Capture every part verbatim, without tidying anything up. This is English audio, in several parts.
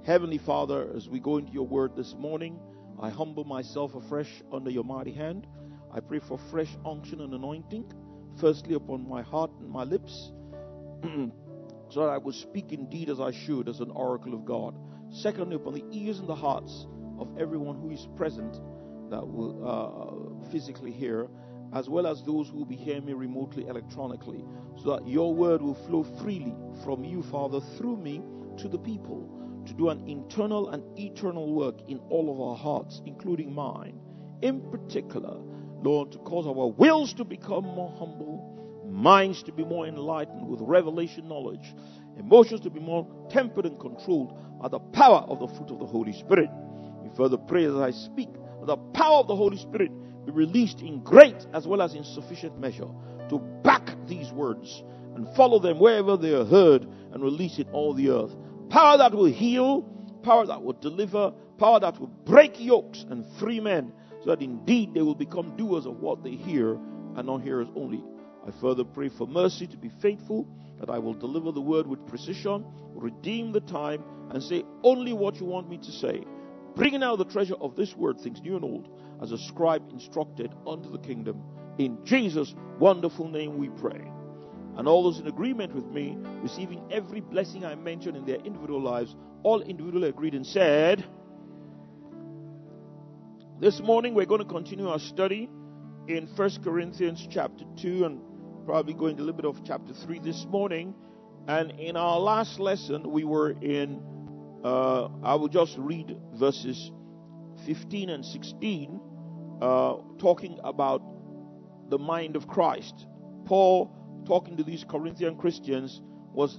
Heavenly Father, as we go into your word this morning, I humble myself afresh under your mighty hand. I pray for fresh unction and anointing, firstly upon my heart and my lips, so that I will speak indeed as I should, as an oracle of God. Secondly, upon the ears and the hearts of everyone who is present that will uh, physically hear, as well as those who will be hearing me remotely, electronically, so that your word will flow freely from you, Father, through me to the people, to do an internal and eternal work in all of our hearts, including mine. In particular, Lord, to cause our wills to become more humble, minds to be more enlightened with revelation knowledge, emotions to be more tempered and controlled by the power of the fruit of the Holy Spirit. We further pray as I speak that the power of the Holy Spirit be released in great as well as in sufficient measure to back these words and follow them wherever they are heard and release in all the earth. Power that will heal, power that will deliver, power that will break yokes and free men, so that indeed they will become doers of what they hear and not hearers only. I further pray for mercy to be faithful, that I will deliver the word with precision, redeem the time, and say only what you want me to say, bringing out the treasure of this word, things new and old, as a scribe instructed unto the kingdom. In Jesus' wonderful name we pray. And all those in agreement with me, receiving every blessing I mentioned in their individual lives, all individually agreed and said, this morning we're going to continue our study in First Corinthians chapter two, and probably going to a little bit of chapter three this morning. And in our last lesson, we were in, uh, I will just read verses fifteen and sixteen, uh, talking about the mind of Christ. Paul, talking to these Corinthian Christians, was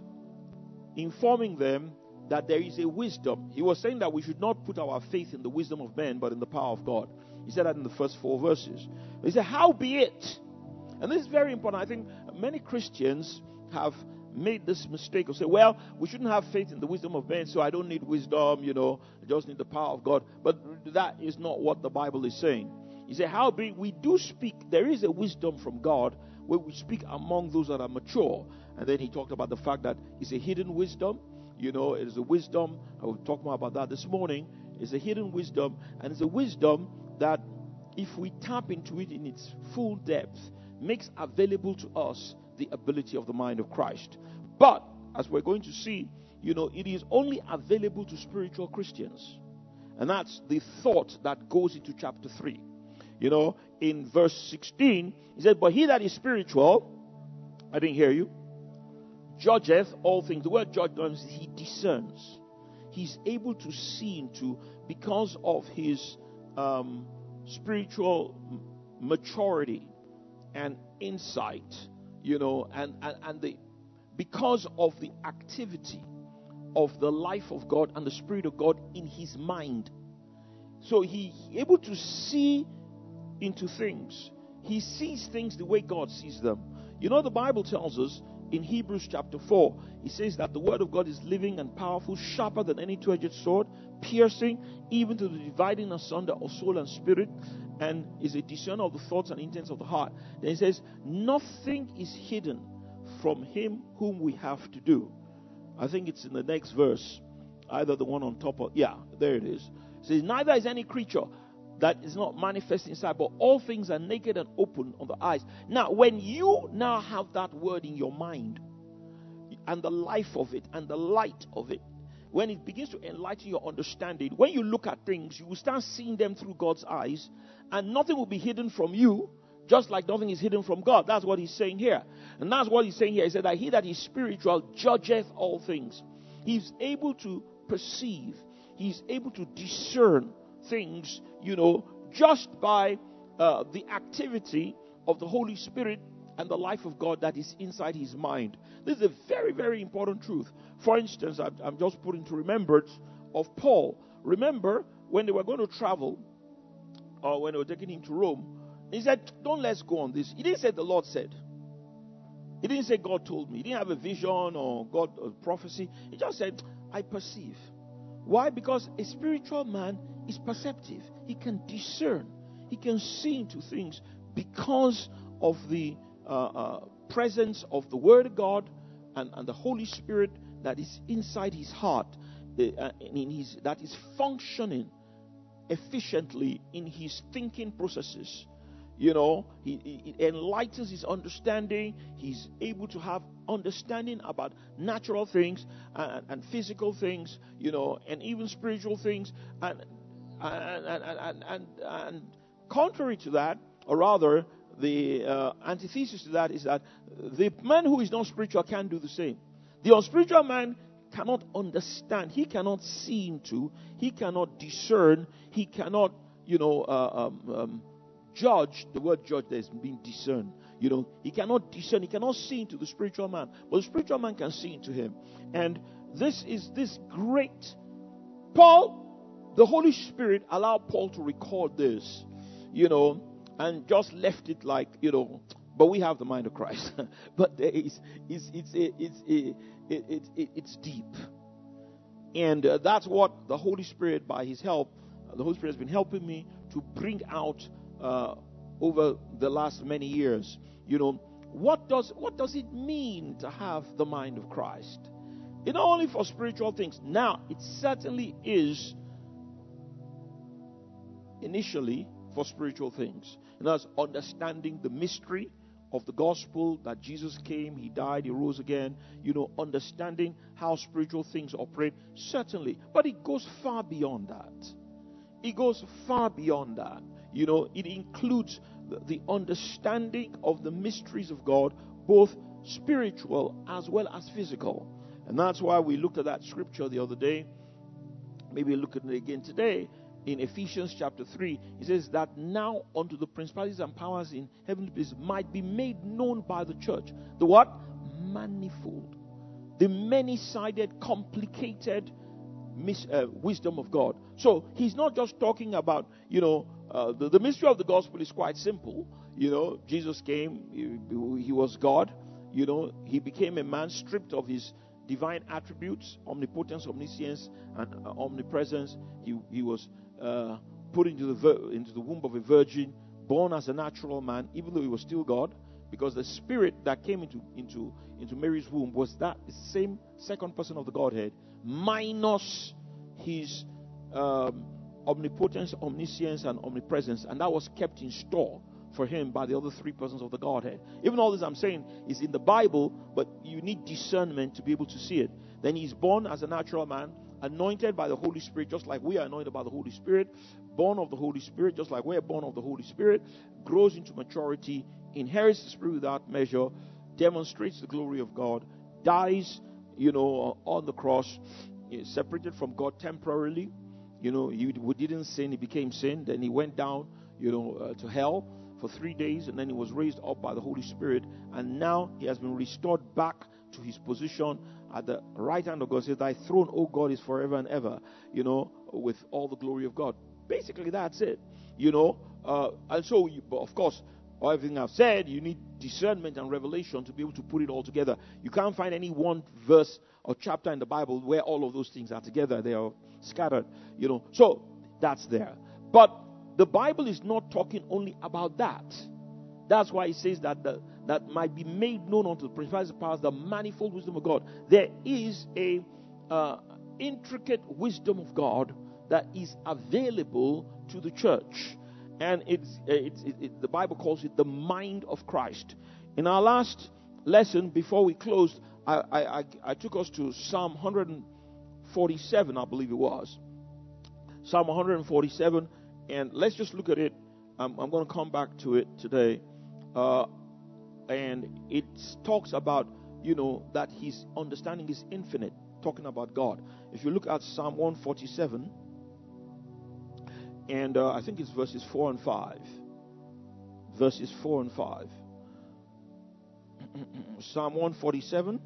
informing them that there is a wisdom. He was saying that we should not put our faith in the wisdom of men, but in the power of God. He said that in the first four verses. He said, howbeit, and this is very important. I think many Christians have made this mistake of saying, well, we shouldn't have faith in the wisdom of men, so I don't need wisdom, you know, I just need the power of God. But that is not what the Bible is saying. He said, howbeit, we do speak, there is a wisdom from God, where we speak among those that are mature. And then he talked about the fact that it's a hidden wisdom. You know, it is a wisdom. I will talk more about that this morning. It's a hidden wisdom, and it's a wisdom that, if we tap into it in its full depth, makes available to us the ability of the mind of Christ. But, as we're going to see, you know, it is only available to spiritual Christians. And that's the thought that goes into chapter three. You know, in verse sixteen, he said, but he that is spiritual, I didn't hear you, judgeth all things. The word judge means he discerns. He's able to see into, because of his um, spiritual maturity and insight, you know, and, and, and the because of the activity of the life of God and the Spirit of God in his mind. So he's able to see into things. He sees things the way God sees them. You know, the Bible tells us in Hebrews chapter four, it says that the word of God is living and powerful, sharper than any two-edged sword, piercing even to the dividing asunder of soul and spirit, and is a discerner of the thoughts and intents of the heart. Then it says, nothing is hidden from him whom we have to do. I think it's in the next verse, either the one on top of, yeah, there it is. It says, neither is any creature that is not manifest inside, but all things are naked and open on the eyes. Now, when you now have that word in your mind, and the life of it, and the light of it, when it begins to enlighten your understanding, when you look at things, you will start seeing them through God's eyes, and nothing will be hidden from you, just like nothing is hidden from God. That's what he's saying here. And that's what he's saying here. He said that he that is spiritual judgeth all things. He's able to perceive. He's able to discern things, you know, just by uh, the activity of the Holy Spirit and the life of God that is inside his mind. This is a very, very important truth. For instance, I'm, I'm just putting to remembrance of Paul. Remember, when they were going to travel, or when they were taking him to Rome, he said, don't let's go on this. He didn't say the Lord said. He didn't say God told me. He didn't have a vision or God or prophecy. He just said, I perceive. Why? Because a spiritual man is perceptive. He can discern. He can see into things because of the uh, uh, presence of the Word of God and, and the Holy Spirit that is inside his heart. uh, in his, that is functioning efficiently in his thinking processes. You know, he, he, it enlightens his understanding. He's able to have understanding about natural things and, and physical things, you know, and even spiritual things. And and and and, and, and contrary to that, or rather, the uh, antithesis to that is that the man who is not spiritual can't do the same. The unspiritual man cannot understand. He cannot see into. He cannot discern. He cannot, you know, uh, um, um, judge. The word judge there is being discerned. You know, he cannot discern. He cannot see into the spiritual man. But the spiritual man can see into him. And this is this great. Paul, the Holy Spirit allowed Paul to record this, you know, and just left it like, you know, but we have the mind of Christ. But there is, it's, it's, it's, it's, it's, it's deep. And uh, that's what the Holy Spirit, by his help, the Holy Spirit has been helping me to bring out uh, over the last many years. You know, what does what does it mean to have the mind of Christ? It's not only for spiritual things. Now, it certainly is initially for spiritual things. And that's understanding the mystery of the gospel, that Jesus came, he died, he rose again. You know, understanding how spiritual things operate, certainly. But it goes far beyond that. It goes far beyond that. You know, it includes the, the understanding of the mysteries of God, both spiritual as well as physical. And that's why we looked at that scripture the other day. Maybe look at it again today. In Ephesians chapter three, it says that now unto the principalities and powers in heavenly places might be made known by the church. The what? Manifold. The many-sided, complicated mis- uh, wisdom of God. So he's not just talking about, you know, uh, the, the mystery of the gospel is quite simple. You know, Jesus came, he, he was God. You know, he became a man stripped of his divine attributes, omnipotence, omniscience, and uh, omnipresence. He, he was uh, put into the vir- into the womb of a virgin, born as a natural man, even though he was still God, because the spirit that came into into into Mary's womb was that same second person of the Godhead, minus his um, omnipotence, omniscience, and omnipresence, and that was kept in store for him by the other three persons of the Godhead. Even all this I'm saying is in the Bible, but you need discernment to be able to see it. Then he's born as a natural man, anointed by the Holy Spirit, just like we are anointed by the Holy Spirit, born of the Holy Spirit, just like we're born of the Holy Spirit, grows into maturity, inherits the Spirit without measure, demonstrates the glory of God, dies, you know, on the cross, separated from God temporarily. You know, he didn't sin, he became sin. Then he went down, you know, uh, to hell for three days, and then he was raised up by the Holy Spirit, and now he has been restored back to his position at the right hand of God. It says, thy throne, O God, is forever and ever, you know, with all the glory of God. Basically, that's it, you know. Uh, and so, you, of course, everything I've said, you need discernment and revelation to be able to put it all together. You can't find any one verse or chapter in the Bible where all of those things are together. They are scattered, you know. So, that's there. But the Bible is not talking only about that. That's why it says that the, that might be made known unto the principalities and powers the manifold wisdom of God. There is a uh, intricate wisdom of God that is available to the church, and it's, it's it, it, the Bible calls it the mind of Christ. In our last lesson, before we closed, I, I, I, I took us to Psalm one forty-seven, I believe it was. Psalm one forty-seven. And let's just look at it. Um, I'm going to come back to it today. Uh, and it talks about, you know, that his understanding is infinite, talking about God. If you look at Psalm one forty-seven, and uh, I think it's verses four and five. Verses four and five. Psalm one forty-seven.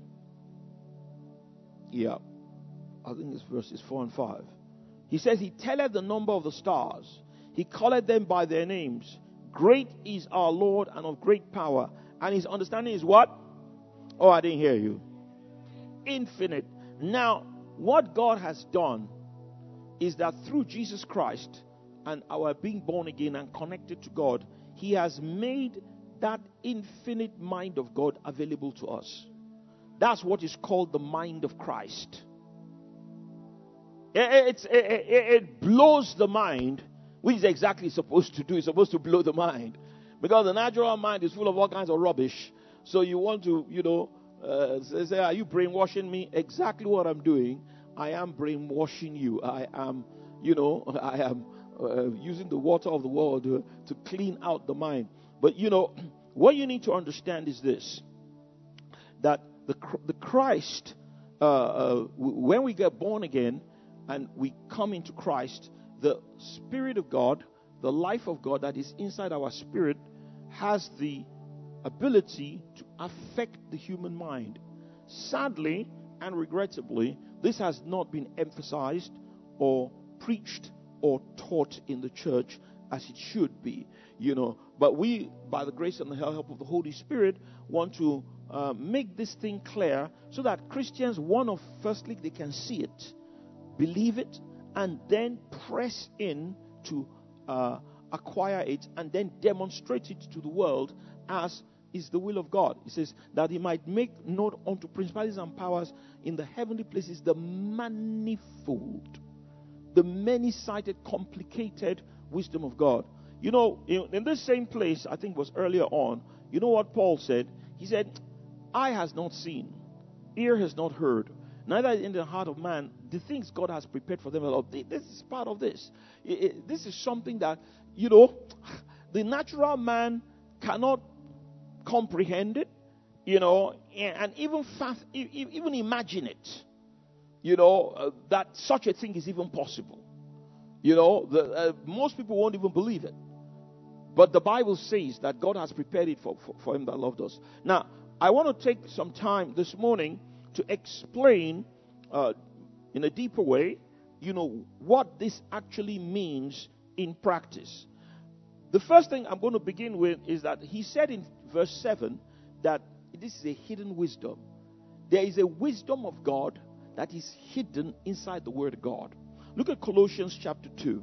Yeah. I think it's verses four and five. He says, he telleth the number of the stars. He calleth them by their names. Great is our Lord and of great power. And his understanding is what? Oh, I didn't hear you. Infinite. Now, what God has done is that through Jesus Christ and our being born again and connected to God, he has made that infinite mind of God available to us. That's what is called the mind of Christ. It, it's, it, it, it blows the mind, which is exactly supposed to do. It's supposed to blow the mind. Because the natural mind is full of all kinds of rubbish. So you want to, you know, uh, say, are you brainwashing me? Exactly what I'm doing. I am brainwashing you. I am, you know, I am uh, using the water of the world to, to clean out the mind. But, you know, what you need to understand is this. That the, the Christ, uh, uh, when we get born again and we come into Christ, the Spirit of God, the life of God that is inside our spirit has the ability to affect the human mind. Sadly and regrettably, this has not been emphasized or preached or taught in the church as it should be, you know. But we, by the grace and the help of the Holy Spirit, want to uh, make this thing clear so that Christians, one of, firstly, they can see it, believe it, and then press in to uh, acquire it and then demonstrate it to the world as is the will of God. He says that he might make known unto principalities and powers in the heavenly places the manifold, the many-sided, complicated wisdom of God. You know, in, in this same place, I think it was earlier on, you know what Paul said? He said, eye has not seen, ear has not heard, neither in the heart of man the things God has prepared for them. This is part of this. It, it, this is something that, you know, the natural man cannot comprehend it, you know, and, and even fast, even imagine it, you know, uh, that such a thing is even possible. You know, the, uh, most people won't even believe it. But the Bible says that God has prepared it for, for, for him that loved us. Now, I want to take some time this morning to explain uh, in a deeper way, you know, what this actually means in practice. The first thing I'm going to begin with is that he said in verse seven that this is a hidden wisdom. There is a wisdom of God that is hidden inside the Word of God. Look at Colossians chapter two.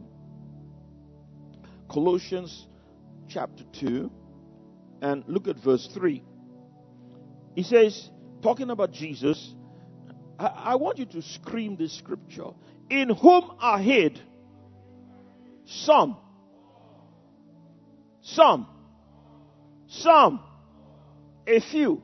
Colossians chapter two, and look at verse three. He says, talking about Jesus, I, I want you to scream this scripture. In whom are hid some, some, some, a few,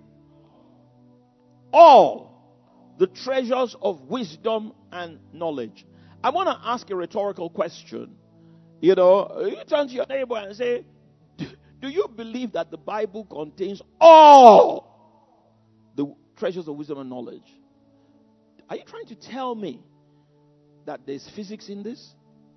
all the treasures of wisdom and knowledge. I want to ask a rhetorical question. You know, you turn to your neighbor and say, do you believe that the Bible contains all the treasures of wisdom and knowledge? Are you trying to tell me that there's physics in this?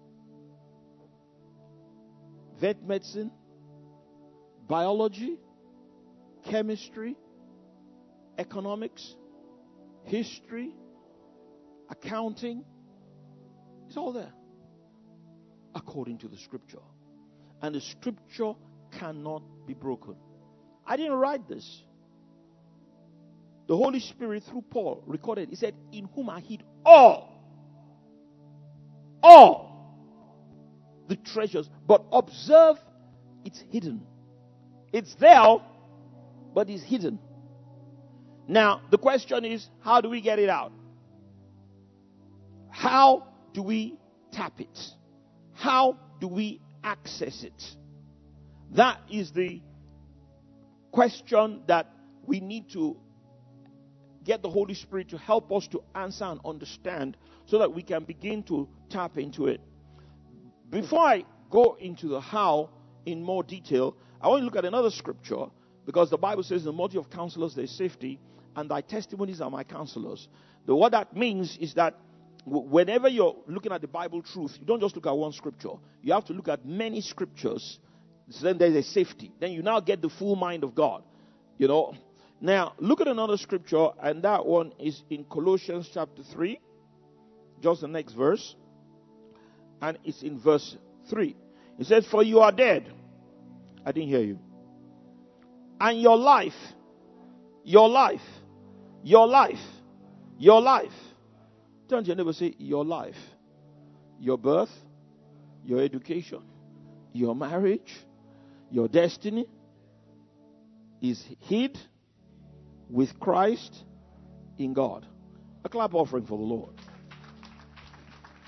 Vet medicine? Biology? Chemistry? Economics? History? Accounting? It's all there. According to the scripture. And the scripture cannot be broken. I didn't write this. The Holy Spirit through Paul recorded. He said, in whom I hid all. All. The treasures. But observe, it's hidden. It's there, but it's hidden. Now, the question is, how do we get it out? How do we tap it? How do we access it? That is the question that we need to get the Holy Spirit to help us to answer and understand so that we can begin to tap into it. Before I go into the how in more detail, I want to look at another scripture, because the Bible says, in the multitude of counselors there is safety, and thy testimonies are my counselors. The, what that means is that whenever you're looking at the Bible truth, you don't just look at one scripture. You have to look at many scriptures. So then there's a safety. Then you now get the full mind of God. You know. Now, look at another scripture, and that one is in Colossians chapter three. Just the next verse. And it's in verse three. It says, for you are dead. I didn't hear you. And your life, your life, your life, your life. Turn to your neighbor and say, your life, your birth, your education, your marriage, your destiny is hid with Christ in God. A clap offering for the Lord.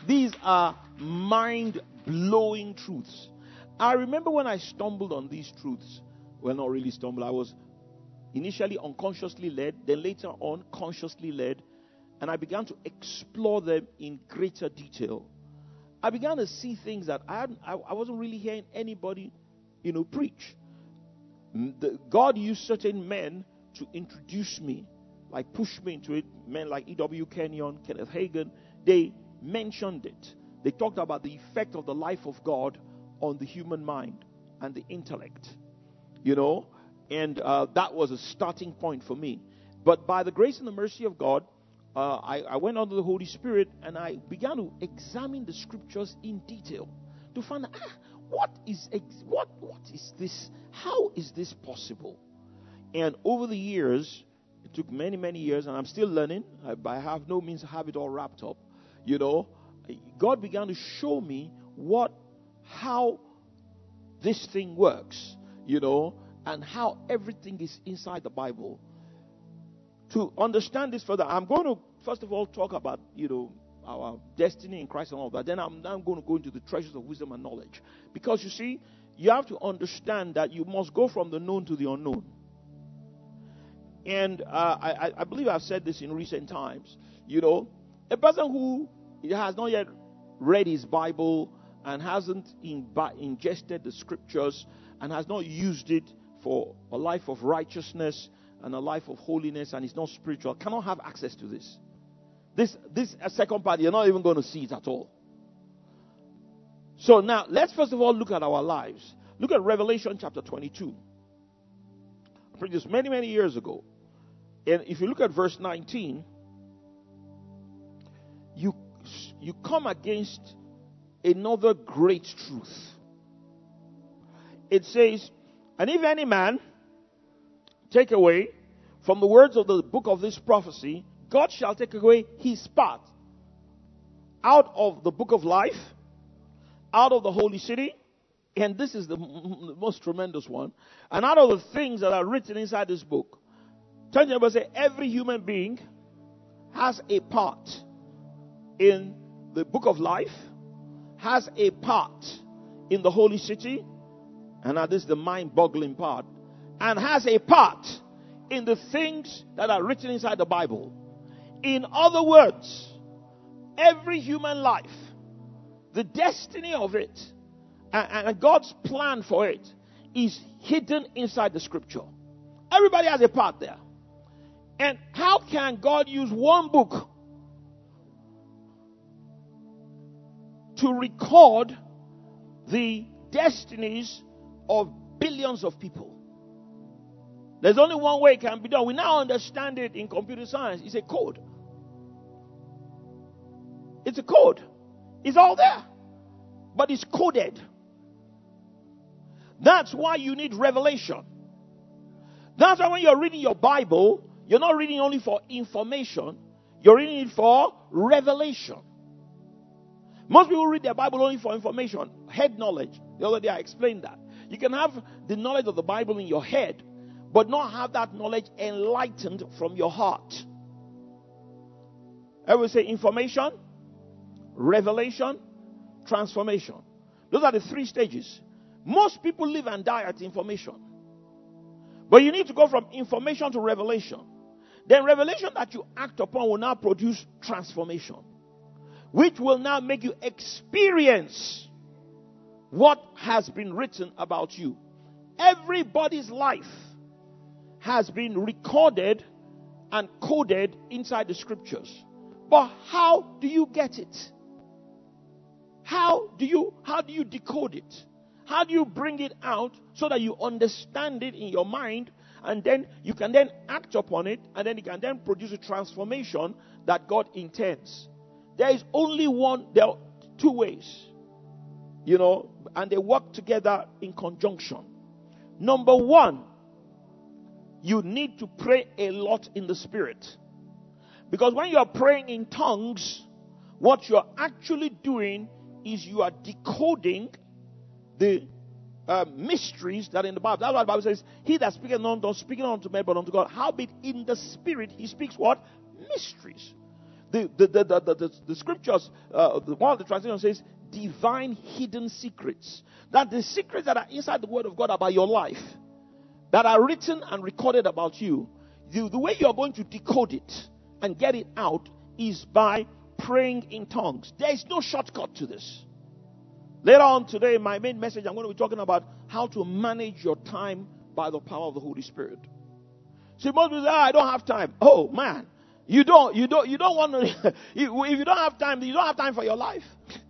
These are mind-blowing truths. I remember when I stumbled on these truths. Well, not really stumbled. I was initially unconsciously led, then later on consciously led, and I began to explore them in greater detail. I began to see things that I hadn't, I, I wasn't really hearing anybody, you know, preach. The, God used certain men to introduce me, like push me into it. Men like E W Kenyon, Kenneth Hagin, they mentioned it. They talked about the effect of the life of God on the human mind and the intellect, you know, and uh, that was a starting point for me. But by the grace and the mercy of God, uh, I, I went under the Holy Spirit and I began to examine the scriptures in detail to find out, ah, what is ex- what what is this? How is this possible? And over the years, it took many many years, and I'm still learning. I, I have no means to have it all wrapped up, you know. God began to show me what, how this thing works, you know, and how everything is inside the Bible. To understand this further, I'm going to first of all talk about, you know, our destiny in Christ and all that. Then I'm now going to go into the treasures of wisdom and knowledge. Because you see, you have to understand that you must go from the known to the unknown. And uh, I, I believe I've said this in recent times. You know, a person who has not yet read his Bible and hasn't ingested the scriptures and has not used it for a life of righteousness and a life of holiness and is not spiritual cannot have access to this. This, this second part, you're not even going to see it at all. So now, let's first of all look at our lives. Look at Revelation chapter twenty-two. I preached this many, many years ago. And if you look at verse nineteen, you you come against another great truth. It says, and if any man take away from the words of the book of this prophecy, God shall take away his part out of the book of life, out of the holy city, and this is the m- most tremendous one, and out of the things that are written inside this book. Turn to your neighbor and say, every human being has a part in the book of life, has a part in the holy city, and now this is the mind-boggling part, and has a part in the things that are written inside the Bible. In other words, every human life, the destiny of it, and, and God's plan for it is hidden inside the scripture. Everybody has a part there. And how can God use one book to record the destinies of billions of people? There's only one way it can be done. We now understand it in computer science. It's a code. It's a code. It's all there. But it's coded. That's why you need revelation. That's why when you're reading your Bible, you're not reading only for information. You're reading it for revelation. Most people read their Bible only for information, head knowledge. The other day I explained that. You can have the knowledge of the Bible in your head, but not have that knowledge enlightened from your heart. I will say information, revelation, transformation. Those are the three stages. Most people live and die at information. But you need to go from information to revelation. Then revelation that you act upon will now produce transformation, which will now make you experience what has been written about you. Everybody's life has been recorded and coded inside the scriptures. But how do you get it? How do you how do you decode it? How do you bring it out so that you understand it in your mind, and then you can then act upon it, and then it can then produce a transformation that God intends? There is only one, there are two ways, you know, and they work together in conjunction. Number one, you need to pray a lot in the Spirit. Because when you are praying in tongues, what you are actually doing is you are decoding the uh, mysteries that are in the Bible. That's why the Bible says, he that speaketh not unto speaking unto men but unto God, howbeit in the Spirit he speaks what? Mysteries. the, the, the, the, the, the, the scriptures, uh, the, one of the translations says, divine hidden secrets. That the secrets that are inside the Word of God about your life, that are written and recorded about you, the, the way you're going to decode it and get it out is by praying in tongues. There is no shortcut to this. Later on today, in my main message, I'm going to be talking about how to manage your time by the power of the Holy Spirit. See, most people say, oh, I don't have time. Oh, man. You don't, you don't, you don't want to, if you don't have time, you don't have time for your life.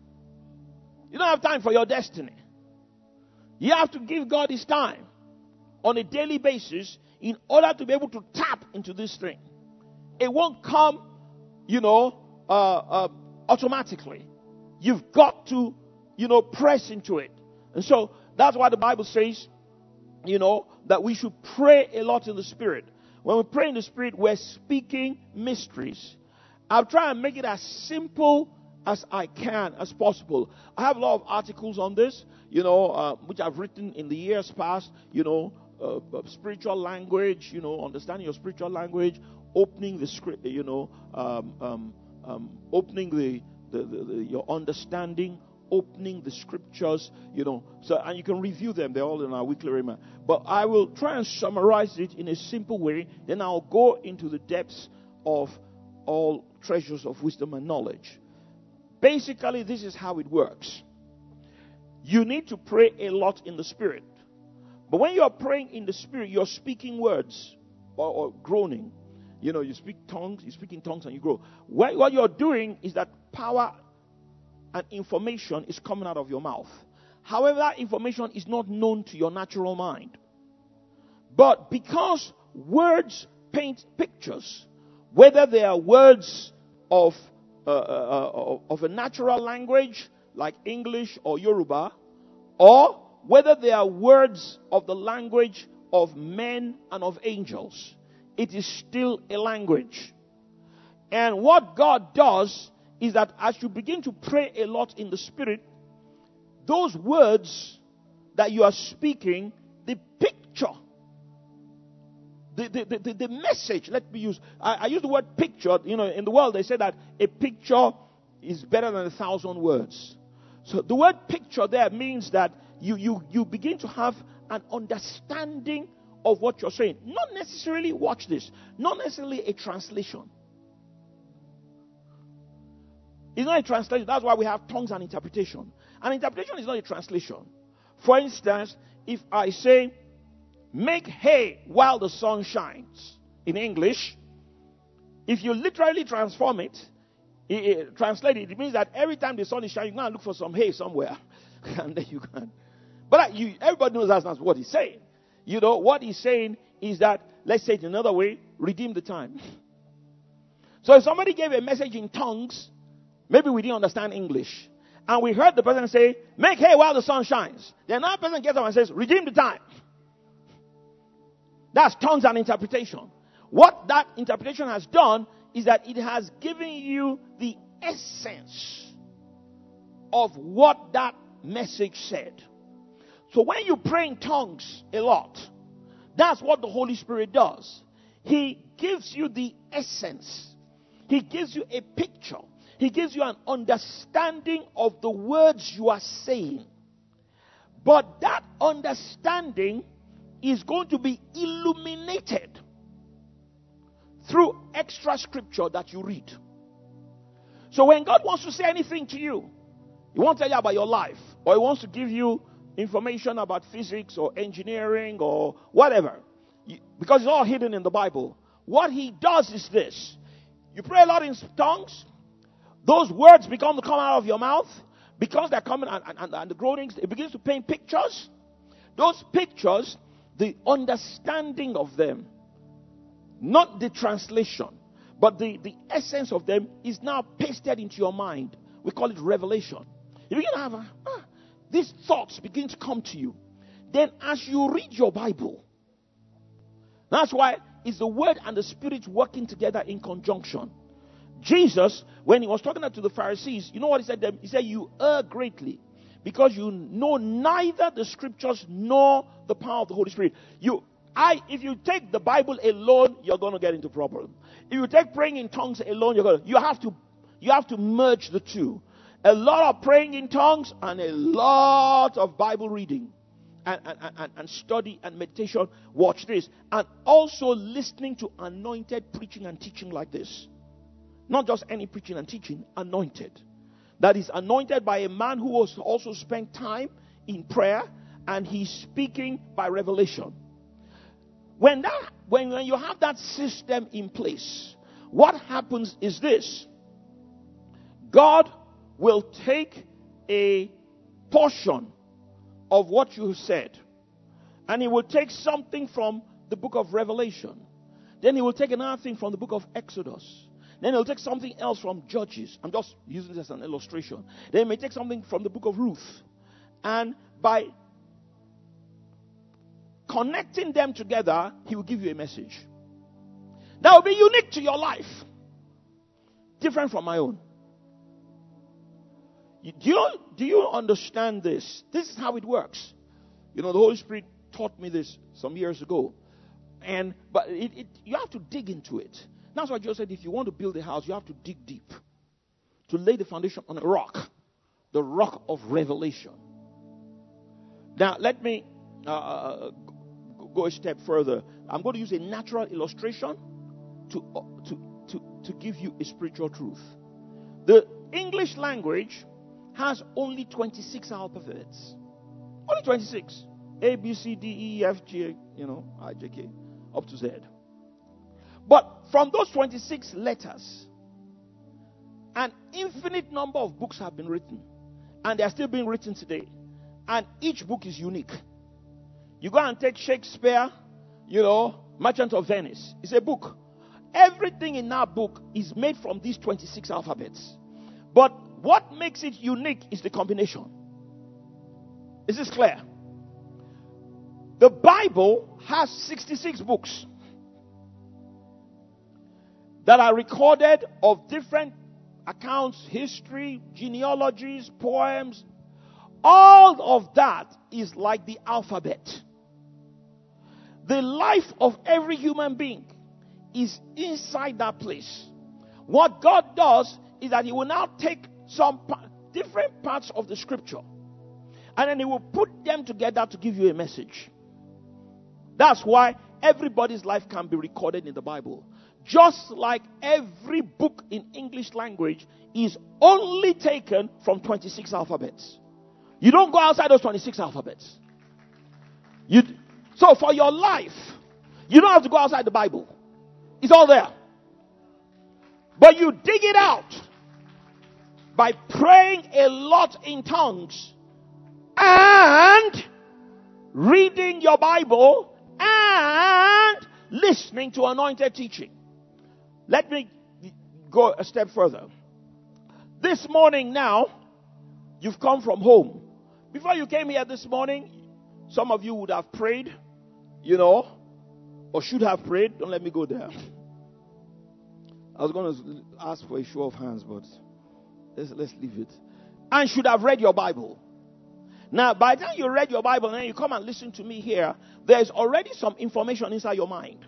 You don't have time for your destiny. You have to give God His time on a daily basis in order to be able to tap into this thing. It won't come, you know, uh, uh, automatically. You've got to, you know, press into it. And so that's why the Bible says, you know, that we should pray a lot in the Spirit. When we pray in the Spirit, we're speaking mysteries. I'll try and make it as simple as I can, as possible. I have a lot of articles on this, you know, uh, which I've written in the years past, you know, uh, spiritual language, you know, understanding your spiritual language, opening the script, you know, um, um, um, opening the, the, the, the your understanding, opening the scriptures, you know, so, and you can review them. They're all in our weekly reminder. But I will try and summarize it in a simple way. Then I'll go into the depths of all treasures of wisdom and knowledge. Basically, this is how it works. You need to pray a lot in the Spirit. But when you're praying in the Spirit, you're speaking words or, or groaning. You know, you speak tongues, you speak in tongues and you grow. What, what you're doing is that power and information is coming out of your mouth. However, that information is not known to your natural mind. But because words paint pictures, whether they are words of, uh, uh, of a natural language like English or Yoruba, or whether they are words of the language of men and of angels, it is still a language. And what God does is that as you begin to pray a lot in the Spirit, those words that you are speaking, the picture, the, the, the, the message, let me use, I, I use the word picture. You know, in the world they say that a picture is better than a thousand words. So the word picture there means that you, you, you begin to have an understanding of what you're saying. Not necessarily, watch this, not necessarily a translation. It's not a translation. That's why we have tongues and interpretation. An interpretation is not a translation. For instance, if I say, make hay while the sun shines, in English, if you literally transform it, it, it translate it, it means that every time the sun is shining, you're going to look for some hay somewhere. And then you can. But you, everybody knows that's not what he's saying. You know, what he's saying is that, let's say it another way, redeem the time. So if somebody gave a message in tongues, maybe we didn't understand English, and we heard the person say, make hay while the sun shines. Then that person gets up and says, redeem the time. That's tongues and interpretation. What that interpretation has done is that it has given you the essence of what that message said. So when you pray in tongues a lot, that's what the Holy Spirit does. He gives you the essence. He gives you a picture. He gives you an understanding of the words you are saying. But that understanding is going to be illuminated through extra scripture that you read. So when God wants to say anything to you, He won't tell you about your life, or He wants to give you information about physics or engineering or whatever, because it's all hidden in the Bible. What He does is this. You pray a lot in tongues. Those words begin to come out of your mouth. Because they're coming and, and, and the groanings, it begins to paint pictures. Those pictures, the understanding of them, not the translation, but the, the essence of them is now pasted into your mind. We call it revelation. You begin to have a, ah, these thoughts begin to come to you. Then as you read your Bible, that's why it's the Word and the Spirit working together in conjunction. Jesus, when He was talking to the Pharisees, you know what He said to them? He said, you err greatly because you know neither the Scriptures nor the power of the Holy Spirit. You, I, if you take the Bible alone, you're going to get into problem. If you take praying in tongues alone, you're going to, you have to, you have to merge the two. A lot of praying in tongues and a lot of Bible reading and, and, and, and study and meditation. Watch this. And also listening to anointed preaching and teaching like this. Not just any preaching and teaching, anointed. That is anointed by a man who has also spent time in prayer and he's speaking by revelation. When that, when, when you have that system in place, what happens is this. God will take a portion of what you said, and he will take something from the book of Revelation. Then he will take another thing from the book of Exodus. Then he'll take something else from Judges. I'm just using this as an illustration. Then he may take something from the book of Ruth. And by connecting them together, he will give you a message that will be unique to your life, different from my own. Do you, do you understand this? This is how it works. You know, the Holy Spirit taught me this some years ago. And but it, it, you have to dig into it. That's why Jesus said, if you want to build a house, you have to dig deep. To lay the foundation on a rock. The rock of revelation. Now, let me uh, go a step further. I'm going to use a natural illustration to, uh, to, to, to give you a spiritual truth. The English language has only twenty-six alphabets. Only twenty-six. A, B, C, D, E, F, G, you know, I, J, K, up to Z. But from those twenty-six letters, an infinite number of books have been written. And they are still being written today. And each book is unique. You go and take Shakespeare, you know, Merchant of Venice. It's a book. Everything in that book is made from these twenty-six alphabets. But what makes it unique is the combination. Is this clear? The Bible has sixty-six books that are recorded of different accounts, history, genealogies, poems. All of that is like the alphabet. The life of every human being is inside that place. What God does is that he will now take some pa- different parts of the scripture and then he will put them together to give you a message. That's why everybody's life can be recorded in the Bible. Just like every book in English language is only taken from twenty-six alphabets. You don't go outside those twenty-six alphabets. You, so for your life, you don't have to go outside the Bible. It's all there. But you dig it out by praying a lot in tongues and reading your Bible and listening to anointed teaching. Let me go a step further. This morning now, you've come from home. Before you came here this morning, some of you would have prayed, you know, or should have prayed. Don't let me go there. I was going to ask for a show of hands, but let's, let's leave it. And should have read your Bible. Now, by the time you read your Bible and then you come and listen to me here, there's already some information inside your mind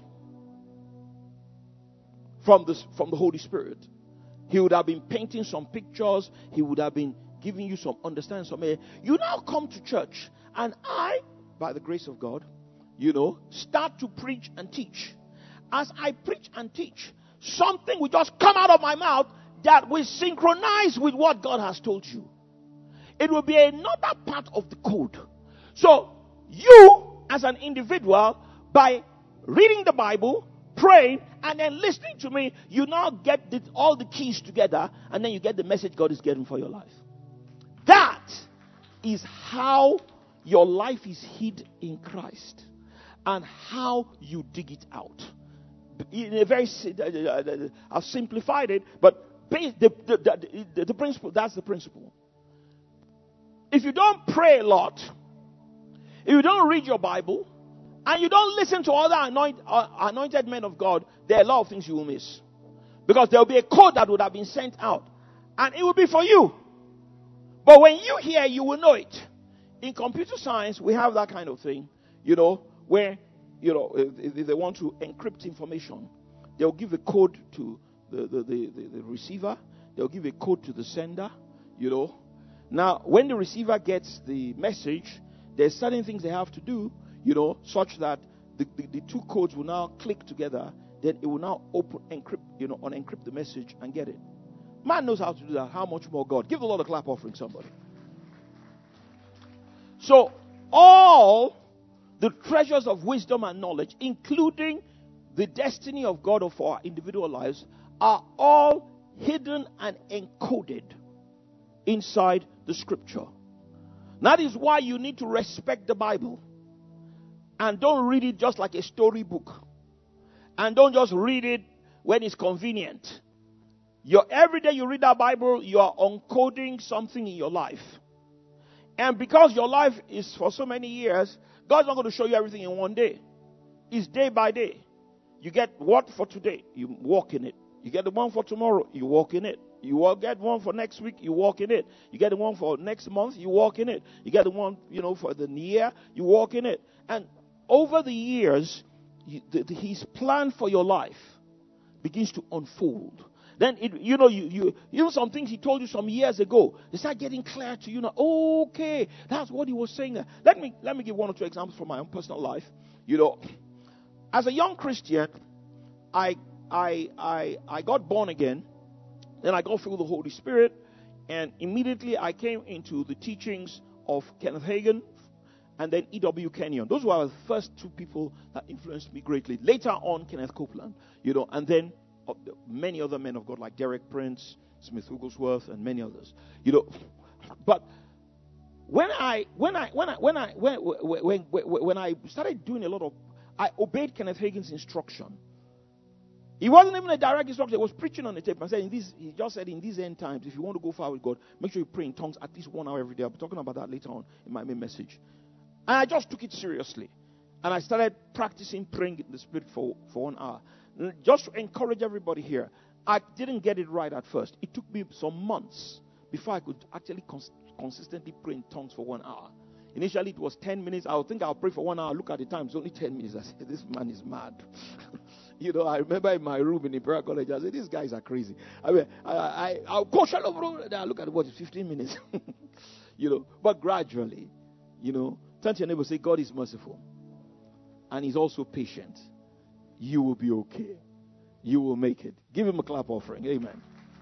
from the, from the Holy Spirit. He would have been painting some pictures. He would have been giving you some understanding. Some, you now come to church and I, by the grace of God, you know, start to preach and teach. As I preach and teach, something will just come out of my mouth that will synchronize with what God has told you. It will be another part of the code. So, you as an individual, by reading the Bible, praying, and then listening to me, you now get the, all the keys together, and then you get the message God is getting for your life. That is how your life is hid in Christ, and how you dig it out. In a very, I've simplified it, but the, the, the, the principle, that's the principle. If you don't pray a lot, if you don't read your Bible, and you don't listen to other anoint, uh, anointed men of God, there are a lot of things you will miss. Because there will be a code that would have been sent out, and it will be for you. But when you hear, you will know it. In computer science, we have that kind of thing, you know, where you know, if, if they want to encrypt information, they'll give a code to the, the, the, the, the receiver. They'll give a code to the sender, you know. Now, when the receiver gets the message, there's certain things they have to do, you know, such that the, the, the two codes will now click together. Then it will now open, encrypt, you know, unencrypt the message and get it. Man knows how to do that. How much more God? Give the Lord a clap offering, somebody. So, all the treasures of wisdom and knowledge, including the destiny of God for our individual lives, are all hidden and encoded inside the scripture. That is why you need to respect the Bible. And don't read it just like a storybook. And don't just read it when it's convenient. Your, every day you read that Bible, you are uncoding something in your life. And because your life is for so many years, God's not going to show you everything in one day. It's day by day. You get what for today, you walk in it. You get the one for tomorrow, you walk in it. You will get one for next week, you walk in it. You get the one for next month, you walk in it. You get the one, you know, for the year, you walk in it. And over the years, you, the, the, his plan for your life begins to unfold. Then, it, you know, you, you, you know, some things he told you some years ago, they start getting clear to you now. Okay, that's what he was saying there. Let me, let me give one or two examples from my own personal life. You know, as a young Christian, I, I, I, I got born again. Then I got filled with the Holy Spirit. And immediately I came into the teachings of Kenneth Hagin and then E W Kenyon. Those were the first two people that influenced me greatly. Later on, Kenneth Copeland, you know, and then uh, many other men of God like Derek Prince, Smith Wigglesworth, and many others. You know, but when I when I when I when I when when when, when I started doing a lot of, I obeyed Kenneth Hagin's instruction. He wasn't even a direct instruction. He was preaching on the tape and saying, "This." He just said, "In these end times, if you want to go far with God, make sure you pray in tongues at least one hour every day." I'll be talking about that later on in my main message. And I just took it seriously, and I started practicing praying in the Spirit for for one hour. And just to encourage everybody here, I didn't get it right at first. It took me some months before I could actually cons- consistently pray in tongues for one hour. Initially, it was ten minutes. I would think I'll pray for one hour. Look at the time; it's only ten minutes. I said, "This man is mad." You know, I remember in my room in the prayer college, I said, "These guys are crazy." I mean, I, I, I'll go shall over. I look at what it's fifteen minutes. You know, but gradually, you know, turn to your neighbor and say, "God is merciful, and He's also patient. You will be okay. You will make it." Give Him a clap offering. Amen.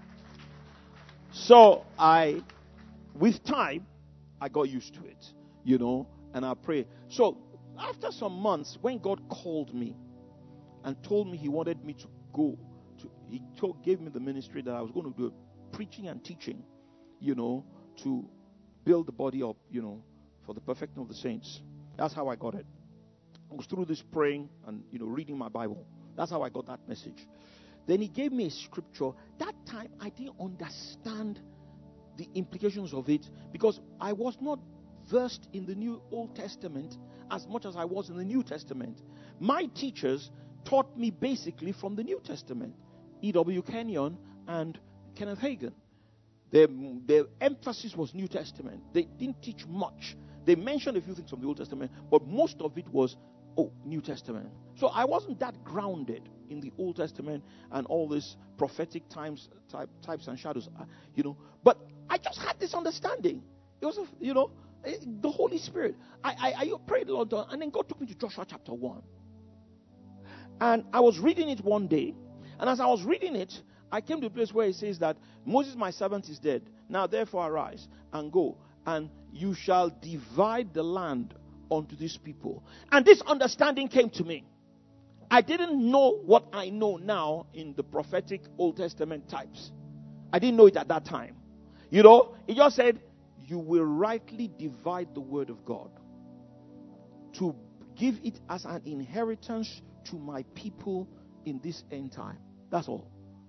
So I, with time, I got used to it. You know, and I pray. So after some months, when God called me and told me He wanted me to go, to, He told, gave me the ministry that I was going to do preaching and teaching, you know, to build the body up, you know, for the perfecting of the saints. That's how I got it. I was through this praying and, you know, reading my Bible. That's how I got that message. Then He gave me a scripture. That time I didn't understand the implications of it because I was not versed in the New Old Testament as much as I was in the New Testament. My teachers taught me basically from the New Testament, E W Kenyon and Kenneth Hagin. Their, their emphasis was New Testament. They didn't teach much. They mentioned a few things from the Old Testament, but most of it was, oh, New Testament. So I wasn't that grounded in the Old Testament and all these prophetic times, type, types and shadows, uh, you know. But I just had this understanding. It was, a, you know, the Holy Spirit. I, I, I prayed a lot, and then God took me to Joshua chapter one. And I was reading it one day, and as I was reading it, I came to a place where it says that Moses, my servant, is dead. Now therefore arise and go, and you shall divide the land unto these people. And this understanding came to me. I didn't know what I know now in the prophetic Old Testament types. I didn't know it at that time. You know, it just said, you will rightly divide the word of God to give it as an inheritance to my people in this end time. That's all.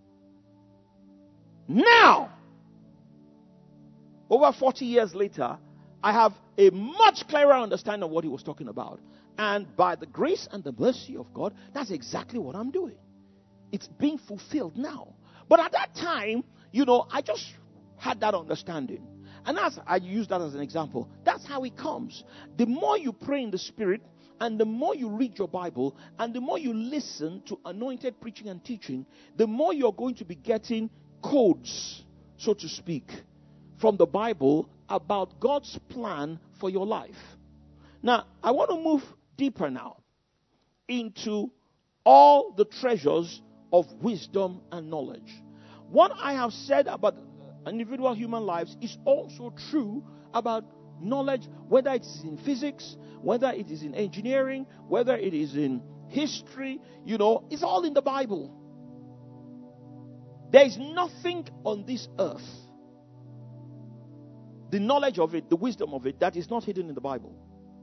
Now, over forty years later, I have a much clearer understanding of what he was talking about. And by the grace and the mercy of God, that's exactly what I'm doing. It's being fulfilled now. But at that time, you know, I just had that understanding. And as I use that as an example, that's how it comes. The more you pray in the Spirit, and the more you read your Bible, and the more you listen to anointed preaching and teaching, the more you're going to be getting codes, so to speak, from the Bible about God's plan for your life. Now, I want to move deeper now into all the treasures of wisdom and knowledge. What I have said about individual human lives is also true about knowledge, whether it is in physics, whether it is in engineering, whether it is in history, you know, it's all in the Bible. There is nothing on this earth, the knowledge of it, the wisdom of it, that is not hidden in the Bible.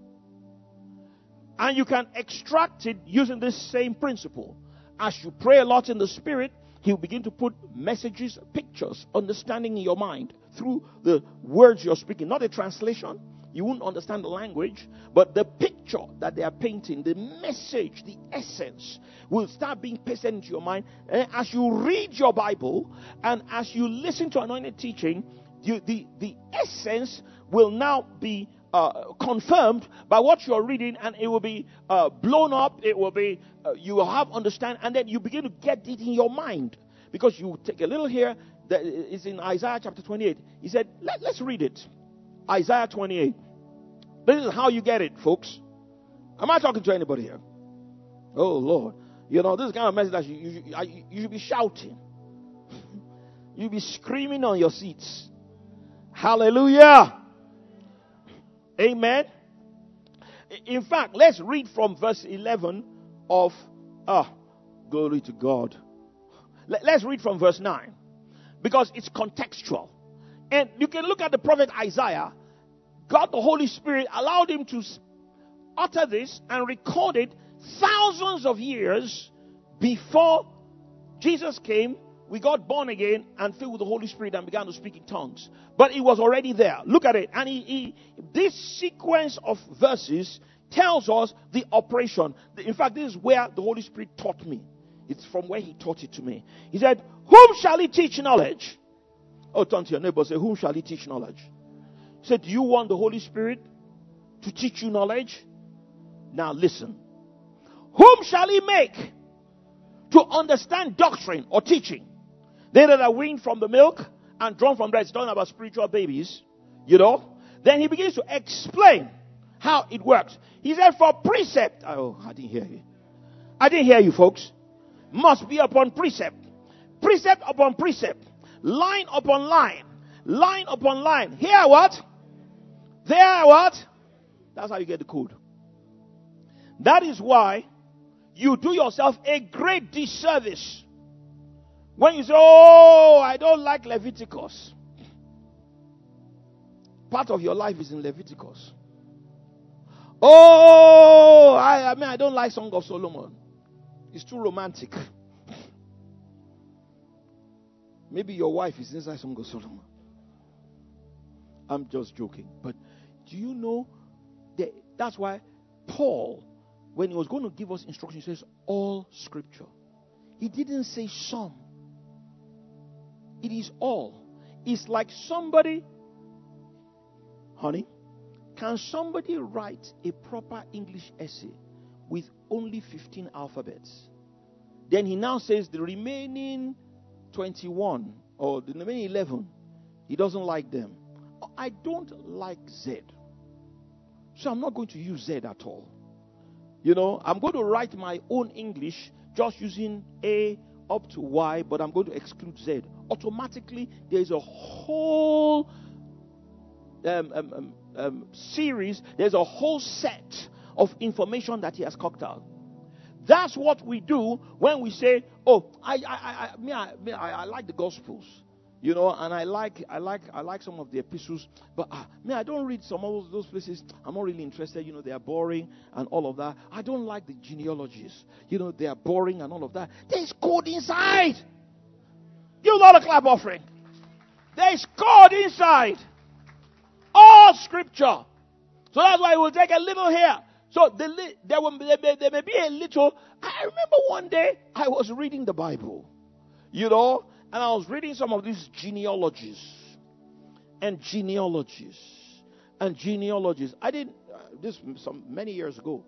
And you can extract it using this same principle. As you pray a lot in the Spirit, He'll begin to put messages, pictures, understanding in your mind through the words you're speaking. Not a translation. You won't understand the language. But the picture that they are painting, the message, the essence, will start being pasted into your mind. And as you read your Bible and as you listen to anointed teaching, you, the, the essence will now be uh, confirmed by what you're reading, and it will be uh, blown up. It will be, uh, you will have understand, and then you begin to get it in your mind. Because you take a little here, that is in Isaiah chapter twenty-eight. He said, Let, let's read it. Isaiah twenty-eight. This is how you get it, folks. Am I talking to anybody here? Oh, Lord. You know, this is the kind of message that you, you, you, you should be shouting. You'll be screaming on your seats. Hallelujah. Amen. In fact, let's read from verse eleven of, ah, glory to God. Let's read from verse nine. Because it's contextual. And you can look at the prophet Isaiah. God, the Holy Spirit, allowed him to utter this and record it thousands of years before Jesus came. We got born again and filled with the Holy Spirit and began to speak in tongues. But it was already there. Look at it. And he, he, this sequence of verses tells us the operation. In fact, this is where the Holy Spirit taught me. It's from where he taught it to me. He said, whom shall he teach knowledge? Oh, turn to your neighbor and say, whom shall he teach knowledge? He said, do you want the Holy Spirit to teach you knowledge? Now listen. Whom shall he make to understand doctrine or teaching? They that are weaned from the milk and drawn from breast. It's talking about spiritual babies, you know. Then he begins to explain how it works. He said, for precept. Oh, I didn't hear you. I didn't hear you, folks. Must be upon precept. Precept upon precept. Line upon line. Line upon line. Here what? There what? That's how you get the code. That is why you do yourself a great disservice when you say, oh, I don't like Leviticus. Part of your life is in Leviticus. Oh, I, I mean, I don't like Song of Solomon. It's too romantic. Maybe your wife is inside Song of Solomon. I'm just joking. But do you know that that's why Paul, when he was going to give us instructions, he says all scripture. He didn't say some. It is all. It's like somebody, honey, can somebody write a proper English essay with only fifteen alphabets? Then he now says the remaining twenty-one or the remaining eleven, he doesn't like them. I don't like Z. So I'm not going to use Z at all. You know, I'm going to write my own English just using A up to Y, but I'm going to exclude Z. Automatically, there's a whole um, um, um, um, series, there's a whole set of information that he has cocked out. That's what we do when we say, "Oh, I, I, I, me, I, me, I, I like the Gospels, you know, and I like, I like, I like some of the epistles, but uh, me, I don't read some of those places. I'm not really interested. You know, they are boring and all of that. I don't like the genealogies. You know, they are boring and all of that. There's code inside. You not a clap offering. There's code inside. All scripture. So that's why we'll take a little here." So the, there, will, there, may, there may be a little. I remember one day I was reading the Bible, you know, and I was reading some of these genealogies and genealogies and genealogies. I didn't, uh, this some many years ago,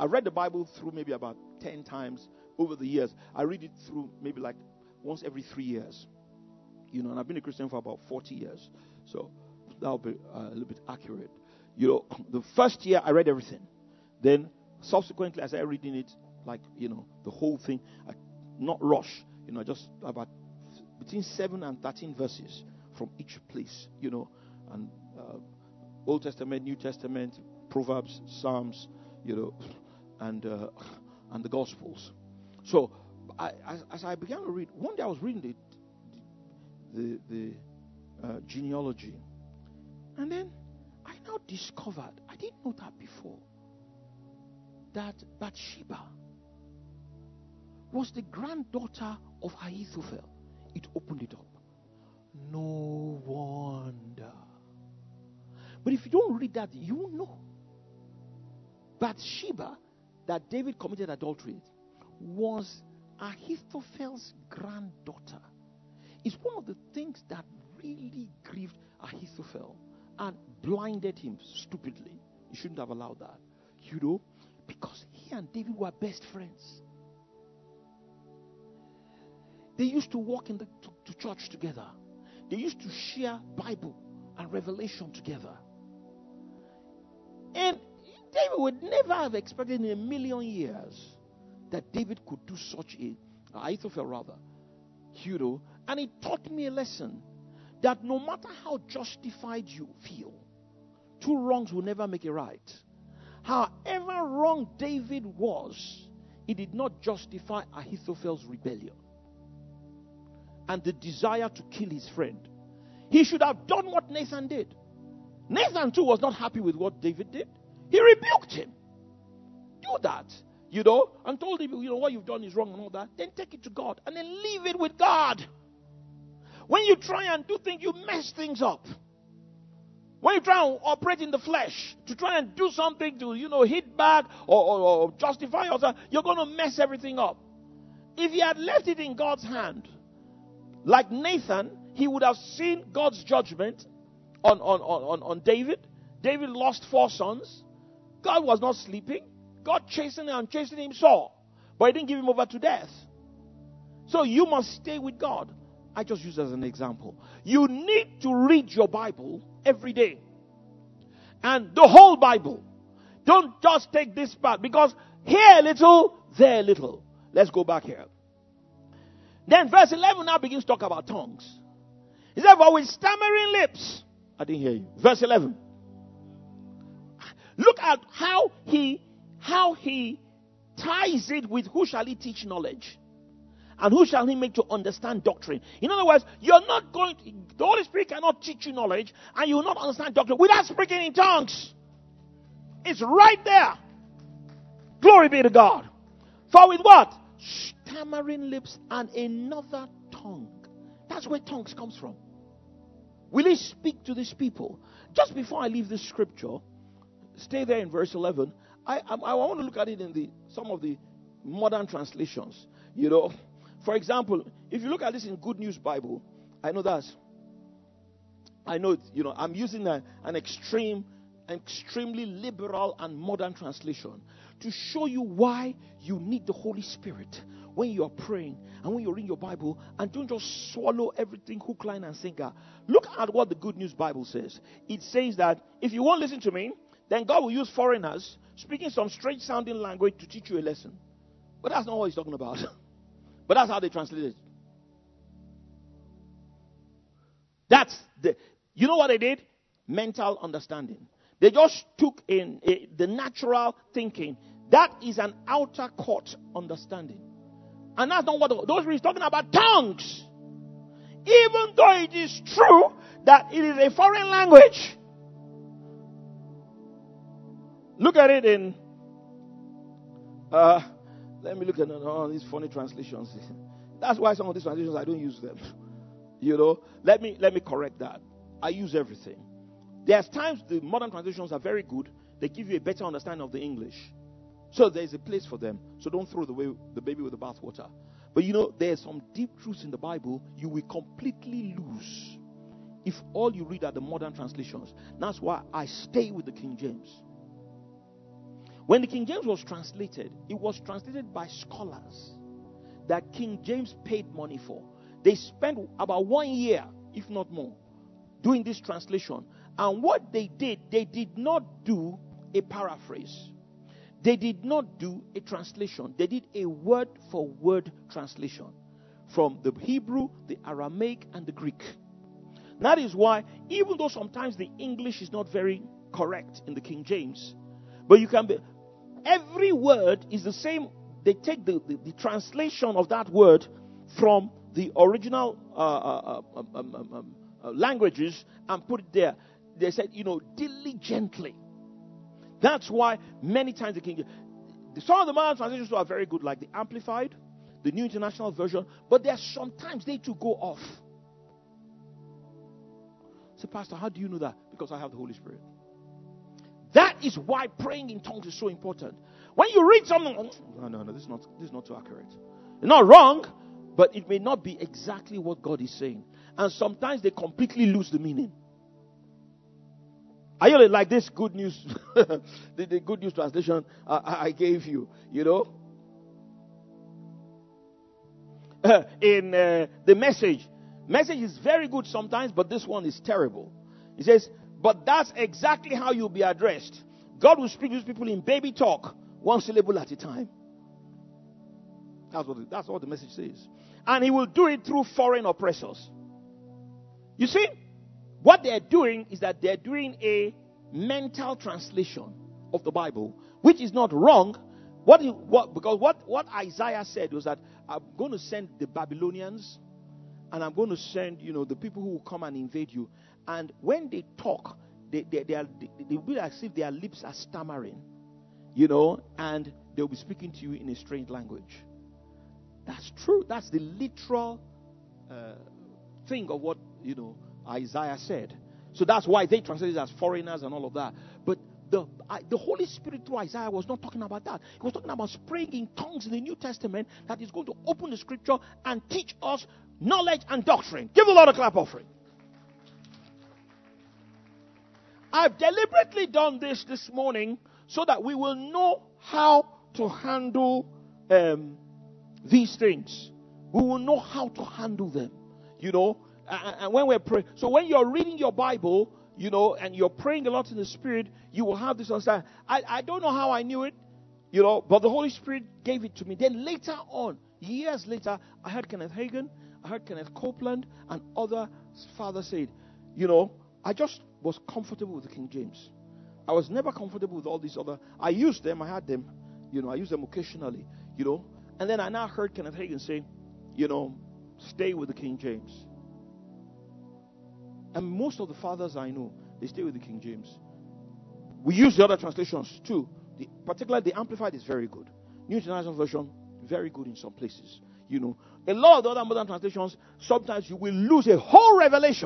I read the Bible through maybe about ten times over the years. I read it through maybe like once every three years. You know, and I've been a Christian for about forty years. So that'll be uh, a little bit accurate. You know, the first year I read everything. Then subsequently, as I reading it, like, you know, the whole thing, I not rush. You know, just about between seven and thirteen verses from each place. You know, and uh, Old Testament, New Testament, Proverbs, Psalms, you know, and uh, and the Gospels. So, I, as, as I began to read, one day I was reading the the, the uh, genealogy, and then I now discovered, I didn't know that before, that Bathsheba was the granddaughter of Ahithophel. It opened it up. No wonder. But if you don't read that, you won't know. Bathsheba, that David committed adultery with, was Ahithophel's granddaughter. It's one of the things that really grieved Ahithophel and blinded him stupidly. He shouldn't have allowed that. You know, because he and David were best friends. They used to walk in the to, to church together. They used to share Bible and revelation together. And David would never have expected in a million years that David could do such a, Ahithophel rather, you know. And it taught me a lesson that no matter how justified you feel, two wrongs will never make a right. However wrong David was, it did not justify Ahithophel's rebellion and the desire to kill his friend. He should have done what Nathan did. Nathan too was not happy with what David did. He rebuked him. Do that, you know, and told him, you know, what you've done is wrong and all that. Then take it to God and then leave it with God. When you try and do things, you mess things up. When you try and operate in the flesh, to try and do something to, you know, hit back or, or, or justify yourself, you're going to mess everything up. If he had left it in God's hand, like Nathan, he would have seen God's judgment on, on, on, on David. David lost four sons. God was not sleeping. God chasing and chasing him saw, but he didn't give him over to death. So you must stay with God. I just use it as an example. You need to read your Bible every day. And the whole Bible. Don't just take this part, because here a little, there a little. Let's go back here. Then verse eleven now begins to talk about tongues. He said, but with stammering lips. I didn't hear you. Verse eleven. Look at how he, how he ties it with who shall he teach knowledge? And who shall he make to understand doctrine? In other words, you're not going to, the Holy Spirit cannot teach you knowledge and you will not understand doctrine without speaking in tongues. It's right there. Glory be to God. For with what? Stammering lips and another tongue. That's where tongues comes from. Will he speak to these people? Just before I leave this scripture, stay there in verse eleven. I, I, I want to look at it in the some of the modern translations. You know, for example, if you look at this in Good News Bible, I know that's, I know, you know, I'm using a, an extreme, extremely liberal and modern translation to show you why you need the Holy Spirit when you are praying and when you're reading your Bible, and don't just swallow everything hook, line, and sinker. Look at what the Good News Bible says. It says that if you won't listen to me, then God will use foreigners speaking some strange sounding language to teach you a lesson. But that's not what he's talking about. But that's how they translate it. That's the, you know what they did? Mental understanding. They just took in a, the natural thinking. That is an outer court understanding. And that's not what the, those are talking about tongues. Even though it is true that it is a foreign language. Look at it in, uh, let me look at all these funny translations. That's why some of these translations, I don't use them. You know, let me, let me correct that. I use everything. There's times the modern translations are very good. They give you a better understanding of the English. So there's a place for them. So don't throw the, way, the baby with the bathwater. But you know, there's some deep truths in the Bible you will completely lose if all you read are the modern translations. That's why I stay with the King James. When the King James was translated, it was translated by scholars that King James paid money for. They spent about one year, if not more, doing this translation. And what they did, they did not do a paraphrase. They did not do a translation. They did a word for word translation from the Hebrew, the Aramaic, and the Greek. That is why, even though sometimes the English is not very correct in the King James, but you can be, every word is the same. They take the, the, the translation of that word from the original uh, uh, uh, um, um, um, uh, languages and put it there. They said, you know, diligently. That's why many times the King James, some of the modern translations are very good, like the Amplified, the New International Version, but there are sometimes they too go off. Say, Pastor, how do you know that? Because I have the Holy Spirit. That is why praying in tongues is so important. When you read something, no, no, no, this is not, this is not too accurate. It's not wrong, but it may not be exactly what God is saying. And sometimes they completely lose the meaning. Are you like this good news, the, the good news translation uh, I gave you, you know? Uh, in uh, the message, message is very good sometimes, but this one is terrible. It says, but that's exactly how you'll be addressed. God will speak to these people in baby talk, one syllable at a time. That's what, that's what the message says. And he will do it through foreign oppressors. You see? What they're doing is that they're doing a mental translation of the Bible, which is not wrong. What, what because what, what Isaiah said was that I'm going to send the Babylonians, and I'm going to send, you know, the people who will come and invade you. And when they talk, they they they, are, they, they will be as if their lips are stammering, you know, and they'll be speaking to you in a strange language. That's true. That's the literal uh, thing of what, you know, Isaiah said. So that's why they translated it as foreigners and all of that. But the I, the Holy Spirit through Isaiah was not talking about that. He was talking about praying in tongues in the New Testament that is going to open the scripture and teach us knowledge and doctrine. Give the Lord a clap offering. I've deliberately done this this morning so that we will know how to handle um, these things. We will know how to handle them. You know, and when we're praying, so when you're reading your Bible, you know, and you're praying a lot in the Spirit, you will have this understanding. I, I don't know how I knew it, you know, but the Holy Spirit gave it to me. Then later on, years later, I heard Kenneth Hagin, I heard Kenneth Copeland, and other fathers said, you know, I just was comfortable with the King James. I was never comfortable with all these other. I used them, I had them, you know, I used them occasionally, you know. And then I now heard Kenneth Hagin say, you know, stay with the King James. And most of the fathers I know, they stay with the King James. We use the other translations too. The, particularly the Amplified is very good. New International Version, very good in some places. You know, a lot of the other modern translations, sometimes you will lose a whole revelation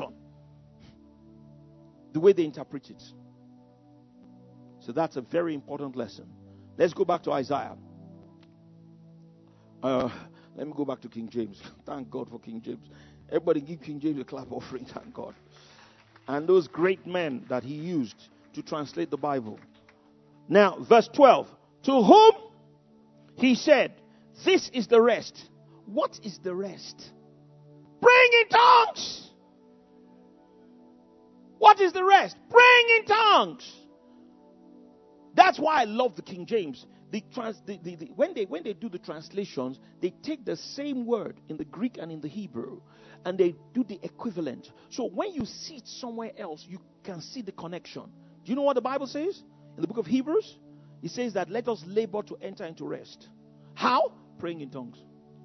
the way they interpret it. So that's a very important lesson. Let's go back to Isaiah. Uh, let me go back to King James. Thank God for King James. Everybody give King James a clap offering. Thank God. And those great men that he used to translate the Bible. Now, verse twelve. To whom he said, this is the rest. What is the rest? Praying in tongues. What is the rest? Praying in tongues. That's why I love the King James. The trans, the, the, the, when they when they do the translations, they take the same word in the Greek and in the Hebrew, and they do the equivalent. So when you see it somewhere else, you can see the connection. Do you know what the Bible says in the book of Hebrews? It says that let us labor to enter into rest. How? Praying in tongues.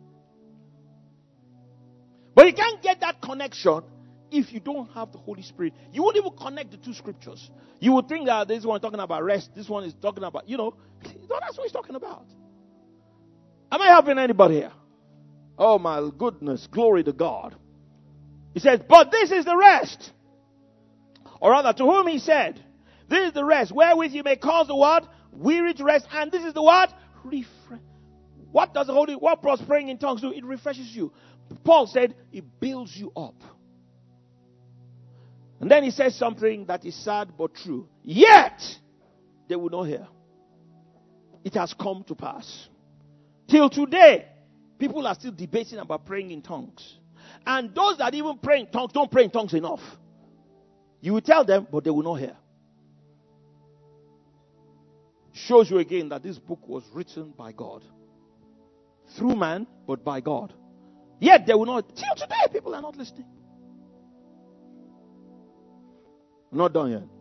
But you can't get that connection if you don't have the Holy Spirit. You won't even connect the two scriptures. You would think that this one is talking about rest, this one is talking about, you know, that's what he's talking about. Am I helping anybody here? Oh my goodness, glory to God. He says, but this is the rest. Or rather, to whom he said, this is the rest, wherewith you may cause the what? Weary to rest. And this is the what? Refresh. What does the Holy, what does praying in tongues do? It refreshes you. Paul said, it builds you up. And then he says something that is sad but true. Yet, they will not hear. it has come to pass. Till today, people are still debating about praying in tongues. And those that even pray in tongues don't pray in tongues enough. You will tell them, but they will not hear. Shows you again that this book was written by God. Through man, but by God. Yet they will not. Till today, people are not listening. Not done yet.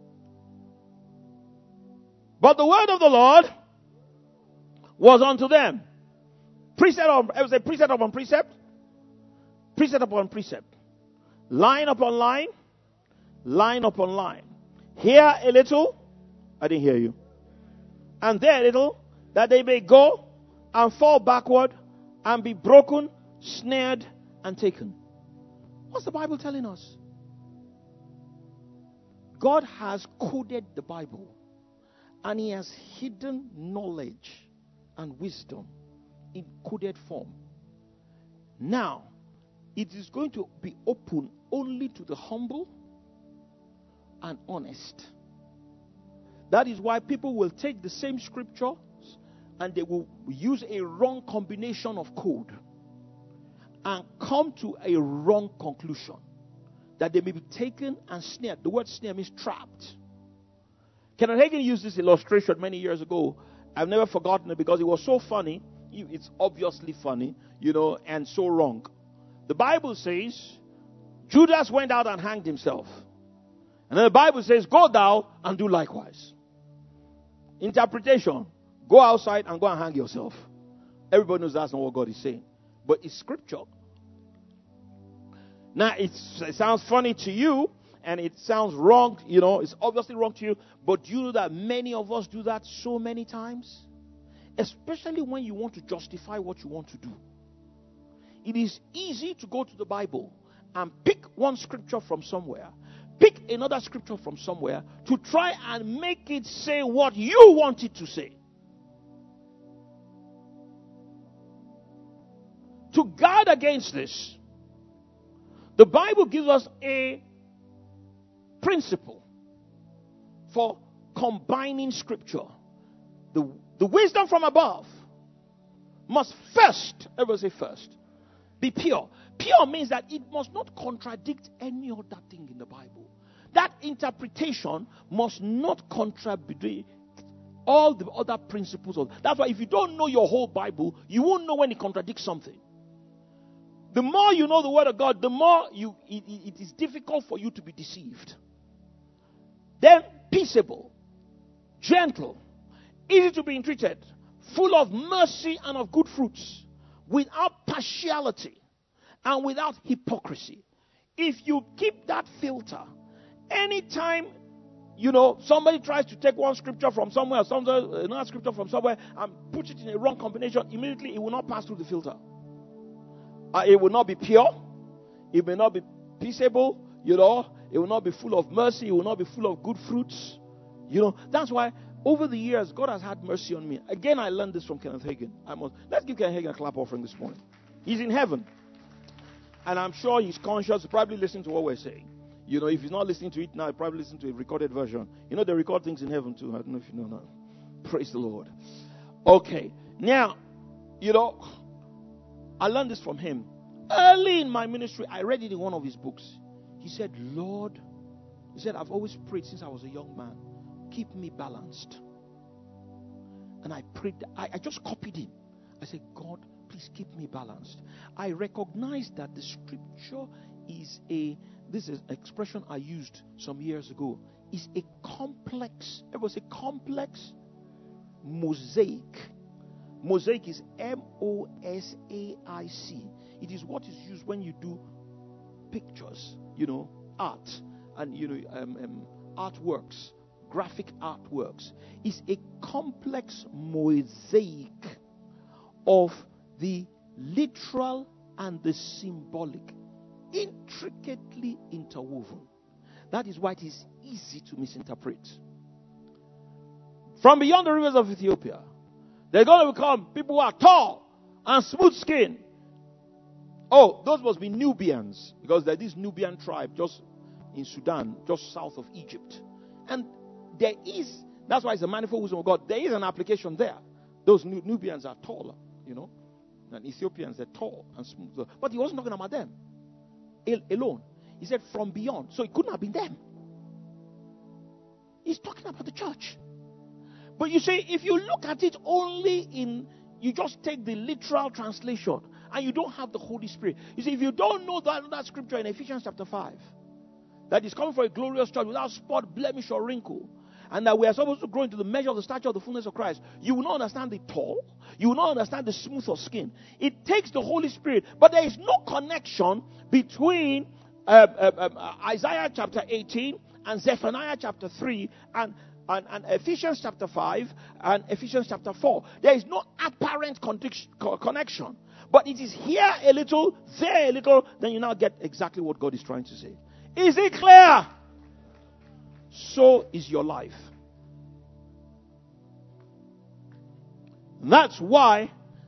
But the word of the Lord was unto them. Precept on, I would say precept upon precept. Precept upon precept. Line upon line. Line upon line. Here a little. I didn't hear you. And there a little. That they may go and fall backward and be broken, snared, and taken. What's the Bible telling us? God has coded the Bible. And he has hidden knowledge and wisdom in coded form. Now, it is going to be open only to the humble and honest. That is why people will take the same scriptures and they will use a wrong combination of code and come to a wrong conclusion. That they may be taken and snared. The word snare means trapped. Kenneth Hagin used this illustration many years ago. I've never forgotten it because it was so funny. It's obviously funny, you know, and so wrong. The Bible says, Judas went out and hanged himself. And then the Bible says, go thou and do likewise. Interpretation, go outside and go and hang yourself. Everybody knows that's not what God is saying. But it's scripture. Now, it's, it sounds funny to you, and it sounds wrong, you know, it's obviously wrong to you, but you know that many of us do that so many times? Especially when you want to justify what you want to do. It is easy to go to the Bible and pick one scripture from somewhere, pick another scripture from somewhere, to try and make it say what you want it to say. To guard against this, the Bible gives us a principle for combining scripture. The, the wisdom from above must first, everyone say first, be pure. Pure means that it must not contradict any other thing in the Bible. That interpretation must not contradict all the other principles of. That's why if you don't know your whole Bible, you won't know when it contradicts something. The more you know the word of God, the more you it, it is difficult for you to be deceived. Then peaceable, gentle, easy to be entreated, full of mercy and of good fruits, without partiality and without hypocrisy. If you keep that filter, anytime you know somebody tries to take one scripture from somewhere, somewhere another scripture from somewhere, and put it in a wrong combination, immediately it will not pass through the filter. Uh, it will not be pure. It may not be peaceable. You know, it will not be full of mercy. It will not be full of good fruits. You know, that's why over the years God has had mercy on me. Again, I learned this from Kenneth Hagin. I must let's give Kenneth Hagin a clap offering this morning. He's in heaven, and I'm sure he's conscious. Probably listening to what we're saying. You know, if he's not listening to it now, he'll probably listen to a recorded version. You know, they record things in heaven too. I don't know if you know that. Praise the Lord. Okay, now, you know. I learned this from him. Early in my ministry, I read it in one of his books. He said, Lord, he said, I've always prayed since I was a young man. Keep me balanced. And I prayed, I, I just copied him. I said, God, please keep me balanced. I recognize that the scripture is a, this is an expression I used some years ago, is a complex, it was a complex mosaic. Mosaic is M O S A I C. It is what is used when you do pictures, you know, art, and, you know, um, um, artworks, graphic artworks. It's a complex mosaic of the literal and the symbolic, intricately interwoven. That is why it is easy to misinterpret. From beyond the rivers of Ethiopia, they're going to become people who are tall and smooth skinned. Oh, those must be Nubians, because there's this Nubian tribe just in Sudan, just south of Egypt. And there is That's why it's a manifold wisdom of God. There is an application there. Those Nubians are taller, you know. And Ethiopians, they're tall and smooth. But he wasn't talking about them alone. He said from beyond. So it couldn't have been them. He's talking about the church. But you see, if you look at it only in, you just take the literal translation and you don't have the Holy Spirit. You see, if you don't know that, that scripture in Ephesians chapter five, that is coming for a glorious church without spot, blemish, or wrinkle, and that we are supposed to grow into the measure of the stature of the fullness of Christ, you will not understand the tall. You will not understand the smooth of skin. It takes the Holy Spirit, but there is no connection between uh, uh, uh, Isaiah chapter eighteen and Zephaniah chapter three and, and, and Ephesians chapter five and Ephesians chapter four. There is no apparent connection. But it is here a little, there a little, then you now get exactly what God is trying to say. Is it clear? So is your life. That's why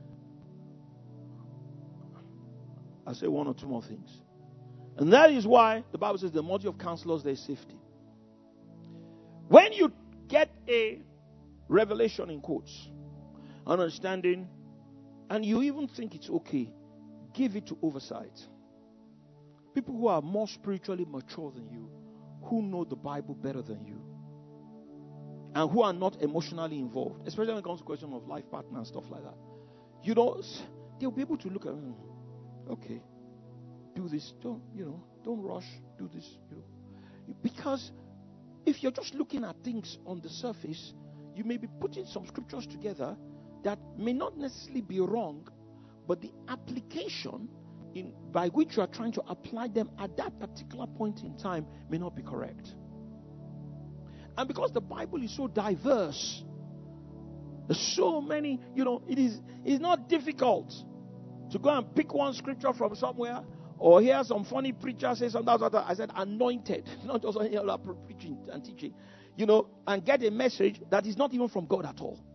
I'll say one or two more things. And that is why the Bible says the multitude of counselors, there is safety. When you get a revelation in quotes, an understanding, and you even think it's okay, give it to oversight. People who are more spiritually mature than you, who know the Bible better than you, and who are not emotionally involved, especially when it comes to question of life partner and stuff like that. You know, they'll be able to look at, mm, okay, do this, don't, you know, don't rush, do this, you know. Because if you're just looking at things on the surface, you may be putting some scriptures together that may not necessarily be wrong, but the application in, by which you are trying to apply them at that particular point in time may not be correct. And because the Bible is so diverse, there's so many, you know, it is it's not difficult to go and pick one scripture from somewhere or hear some funny preacher say something. I said anointed, not just any other preaching and teaching, you know, and get a message that is not even from God at all.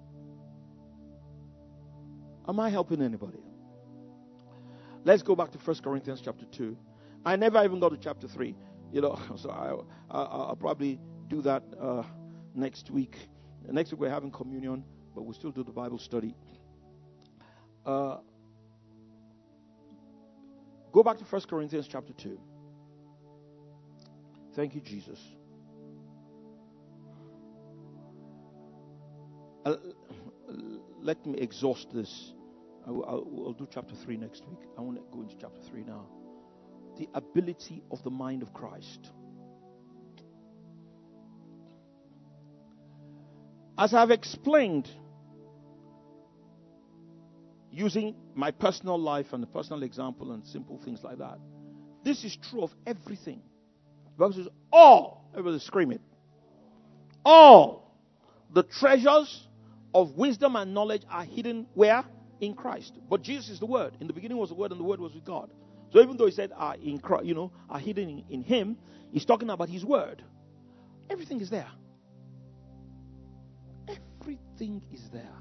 Am I helping anybody? Let's go back to First Corinthians chapter two. I never even got to chapter three, you know, so I, I, I'll probably do that uh, next week. Next week we're having communion, but we'll still do the Bible study. Uh, go back to First Corinthians chapter two. Thank you, Jesus. Uh, let me exhaust this. I will, I'll, I'll do chapter three next week. I want to go into chapter three now. The ability of the mind of Christ. As I've explained, using my personal life and a personal example and simple things like that, this is true of everything. The Bible says, all, everybody scream it, all the treasures of wisdom and knowledge are hidden where? In Christ. But Jesus is the Word. In the beginning was the Word, and the Word was with God. So even though he said are in Christ, you know, are hidden in, in Him, he's talking about His Word. Everything is there. Everything is there.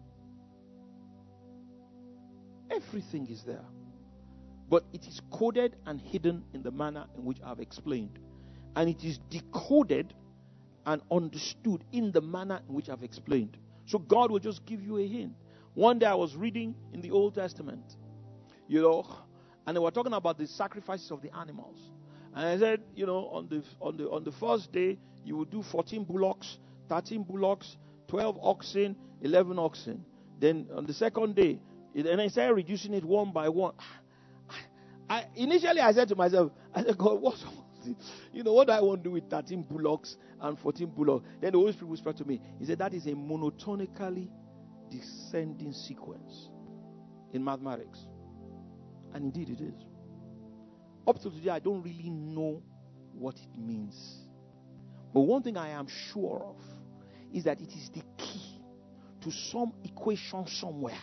Everything is there. But it is coded and hidden in the manner in which I've explained. And it is decoded and understood in the manner in which I've explained. So God will just give you a hint. One day I was reading in the Old Testament, you know, and they were talking about the sacrifices of the animals. And I said, you know, on the on the on the first day you would do fourteen bullocks, thirteen bullocks, twelve oxen, eleven oxen. Then on the second day, it, and I started reducing it one by one. I, initially I said to myself, I said, God, what's you know, what do I want to do with thirteen bullocks and fourteen bullocks? Then the Holy Spirit whispered to me. He said, that is a monotonically descending sequence in mathematics. And indeed it is. Up to today, I don't really know what it means. But one thing I am sure of is that it is the key to some equation somewhere.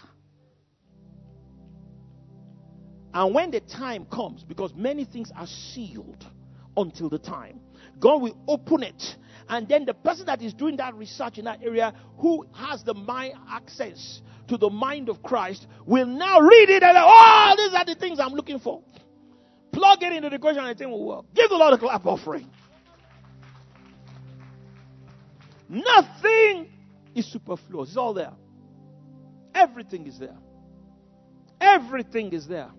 And when the time comes, because many things are sealed until the time, God will open it. And then the person that is doing that research in that area, who has the mind access to the mind of Christ, will now read it and say, oh, these are the things I'm looking for. Plug it into the equation and it will work. Give the Lord a clap offering. Nothing is superfluous. It's all there. Everything is there. Everything is there.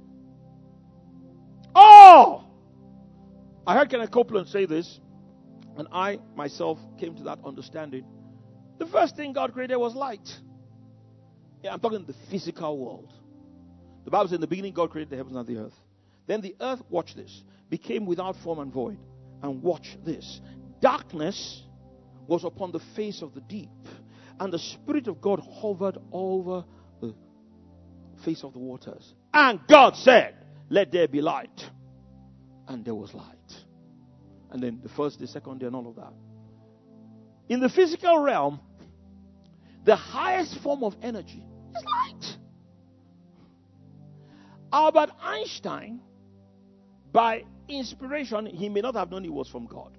Oh! I heard Kenneth Copeland say this, and I myself came to that understanding. The first thing God created was light. Yeah, I'm talking the physical world. The Bible says in the beginning God created the heavens and the earth. Then the earth, watch this, became without form and void. And watch this. Darkness was upon the face of the deep. And the Spirit of God hovered over the face of the waters. And God said, let there be light. And there was light. And then the first day, second day, and all of that. In the physical realm, the highest form of energy is light. Albert Einstein, by inspiration, he may not have known it was from God.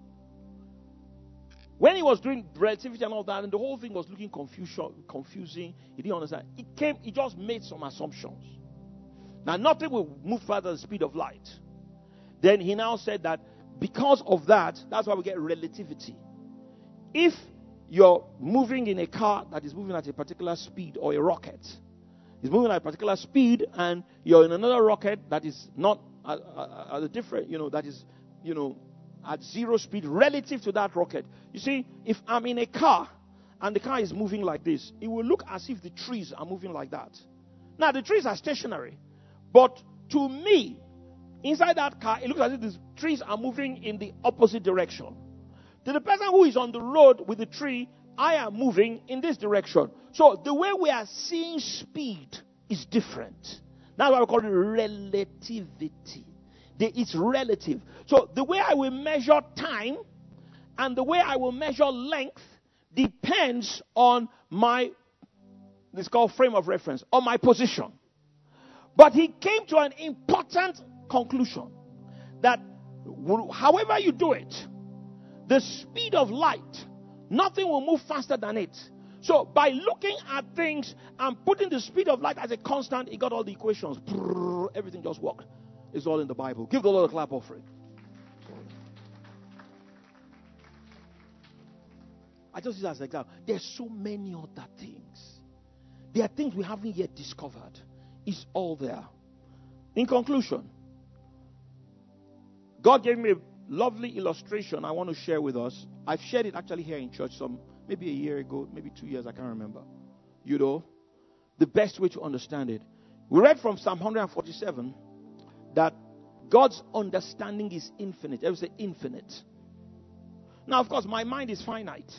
When he was doing relativity and all that, and the whole thing was looking confusion, confusing, he didn't understand. It came, he just made some assumptions. Now, nothing will move further than the speed of light. Then he now said that because of that, that's why we get relativity. If you're moving in a car that is moving at a particular speed, or a rocket is moving at a particular speed, and you're in another rocket that is not at, at, at a different, you know, that is, you know, at zero speed relative to that rocket. You see, if I'm in a car and the car is moving like this, it will look as if the trees are moving like that. Now, the trees are stationary, but to me, inside that car, it looks as if the trees are moving in the opposite direction. To the person who is on the road with the tree, I am moving in this direction. So the way we are seeing speed is different. That's why we call it relativity. It's relative. So the way I will measure time and the way I will measure length depends on my, this is called frame of reference, on my position. But he came to an important conclusion that however you do it, the speed of light, nothing will move faster than it. So by looking at things and putting the speed of light as a constant, he got all the equations. Everything just worked. It's all in the Bible. Give the Lord a clap offering. I just use that as an example. There's so many other things. There are things we haven't yet discovered. It's all there. In conclusion, God gave me a lovely illustration I want to share with us. I've shared it actually here in church some, maybe a year ago, maybe two years, I can't remember. You know, the best way to understand it. We read from Psalm one forty-seven that God's understanding is infinite. I would say infinite. Now, of course, my mind is finite.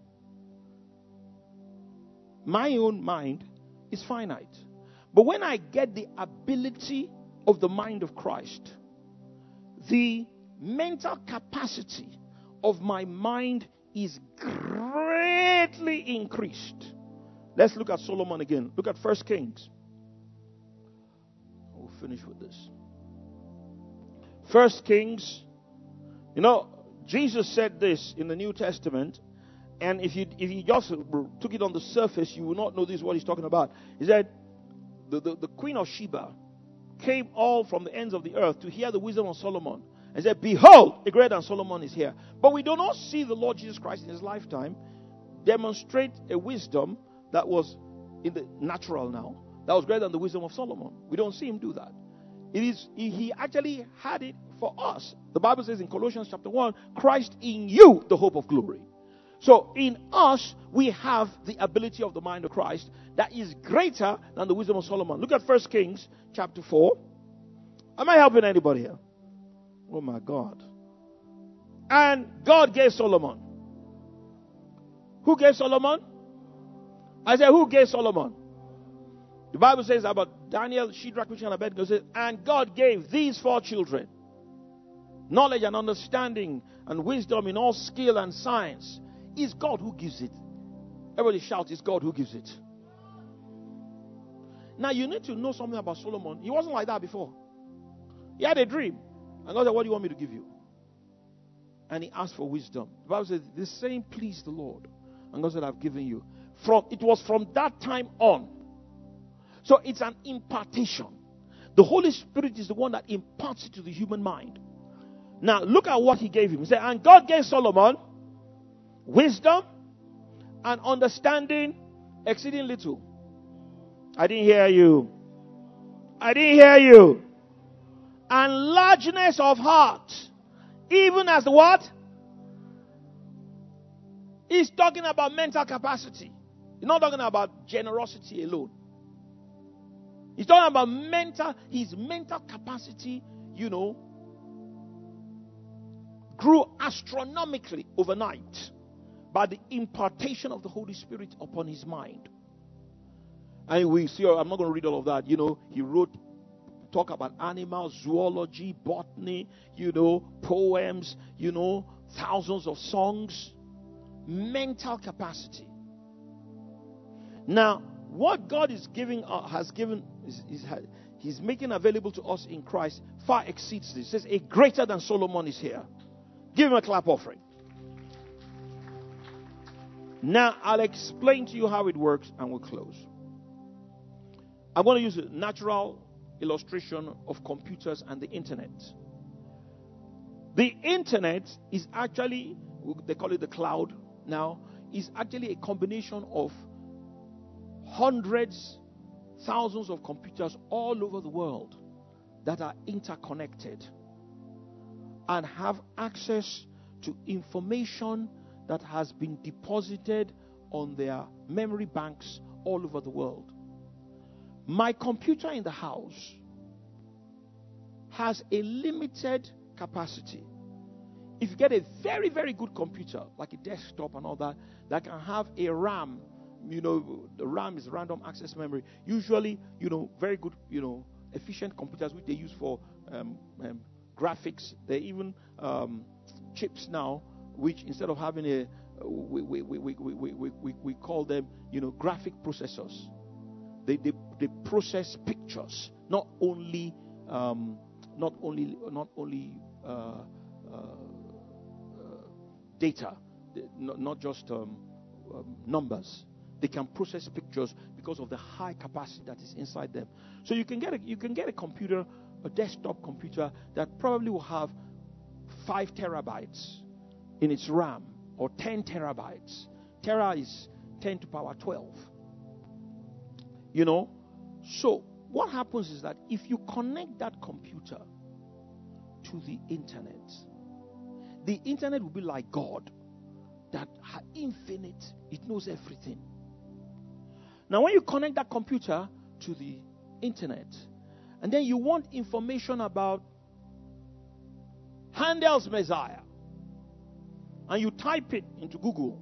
My own mind is finite. But when I get the ability of the mind of Christ, the mental capacity of my mind is greatly increased. Let's look at Solomon again. Look at First Kings. We'll finish with this. First Kings. You know, Jesus said this in the New Testament, and if you if you just took it on the surface, you will not know this is what he's talking about. He said, the, the, the Queen of Sheba came all from the ends of the earth to hear the wisdom of Solomon. And said, behold, a greater than Solomon is here. But we do not see the Lord Jesus Christ in his lifetime demonstrate a wisdom that was in the natural now, that was greater than the wisdom of Solomon. We don't see him do that. It is, he actually had it for us. The Bible says in Colossians chapter one, Christ in you, the hope of glory. So in us, we have the ability of the mind of Christ that is greater than the wisdom of Solomon. Look at First Kings chapter four. Am I helping anybody here? Oh my God. And God gave Solomon. Who gave Solomon? I said, who gave Solomon? The Bible says about Daniel, Shadrach, Meshach, and Abednego. Says, and God gave these four children knowledge and understanding and wisdom in all skill and science. It's God who gives it. Everybody shout, it's God who gives it. Now you need to know something about Solomon. He wasn't like that before. He had a dream. And God said, what do you want me to give you? And he asked for wisdom. The Bible says, the same pleased the Lord. And God said, I've given you. From it was from that time on. So it's an impartation. The Holy Spirit is the one that imparts it to the human mind. Now look at what he gave him. He said, and God gave Solomon wisdom and understanding exceeding little. I didn't hear you. I didn't hear you. And largeness of heart. Even as what? He's talking about mental capacity. He's not talking about generosity alone. He's talking about mental, his mental capacity, you know, grew astronomically overnight by the impartation of the Holy Spirit upon his mind. And we see, I'm not going to read all of that. You know, he wrote, talk about animals, zoology, botany, you know, poems, you know, thousands of songs. Mental capacity. Now, what God is giving, uh, has given, is, is, He's making available to us in Christ far exceeds this. It says, a greater than Solomon is here. Give him a clap offering. Now, I'll explain to you how it works and we'll close. I'm going to use a natural illustration of computers and the internet. The internet is actually, they call it the cloud now, is actually a combination of hundreds, thousands of computers all over the world that are interconnected and have access to information that has been deposited on their memory banks all over the world. My computer in the house has a limited capacity. If you get a very, very good computer, like a desktop and all that, that can have a RAM, you know, the RAM is random access memory. Usually, you know, very good, you know, efficient computers which they use for um, um, graphics. They even um, chips now, which instead of having a, we we, we, we, we, we, we, we call them, you know, graphic processors. They they, they process pictures, not only um, not only not only uh, uh, data, not, not just um, um, numbers. They can process pictures because of the high capacity that is inside them. So you can get a, you can get a computer, a desktop computer that probably will have five terabytes in its RAM or ten terabytes. Tera is ten to power twelve. You know, so what happens is that if you connect that computer to the internet, the internet will be like God, that are infinite. It knows everything. Now, when you connect that computer to the internet, and then you want information about Handel's Messiah, and you type it into Google,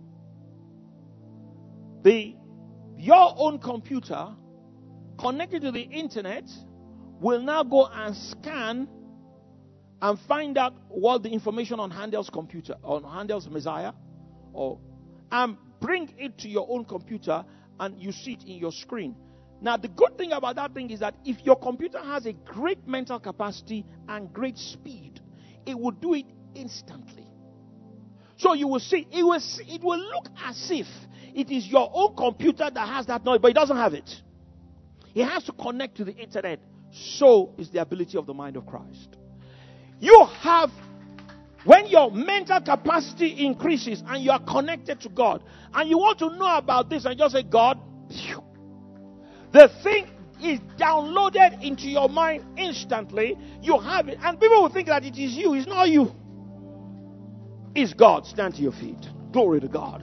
the your own computer connected to the internet will now go and scan and find out what the information on Handel's computer, on Handel's Messiah, or and bring it to your own computer, and you see it in your screen. Now, the good thing about that thing is that if your computer has a great mental capacity and great speed, it will do it instantly. So you will see, it will, see, it will look as if it is your own computer that has that knowledge, but it doesn't have it. It has to connect to the internet. So is the ability of the mind of Christ. You have, when your mental capacity increases and you are connected to God, and you want to know about this and just say, God, the thing is downloaded into your mind instantly. You have it. And people will think that it is you. It's not you. It's God. Stand to your feet. Glory to God.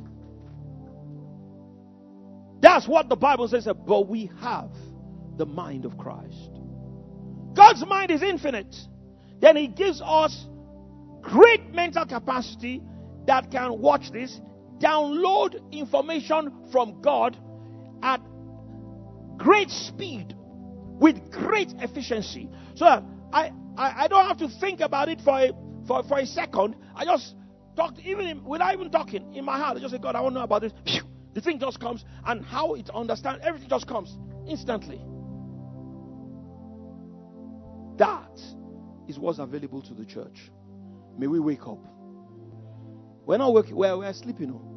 That's what the Bible says. But we have the mind of Christ. God's mind is infinite. Then He gives us great mental capacity that can, watch this, download information from God at great speed with great efficiency. So I, I, I don't have to think about it for a, for, for a second. I just talk, even in, without even talking, in my heart, I just say, God, I want to know about this. The thing just comes, and how it understands, everything just comes instantly. That is what's available to the church. May we wake up. We're not working, we're, we're sleeping. Oh.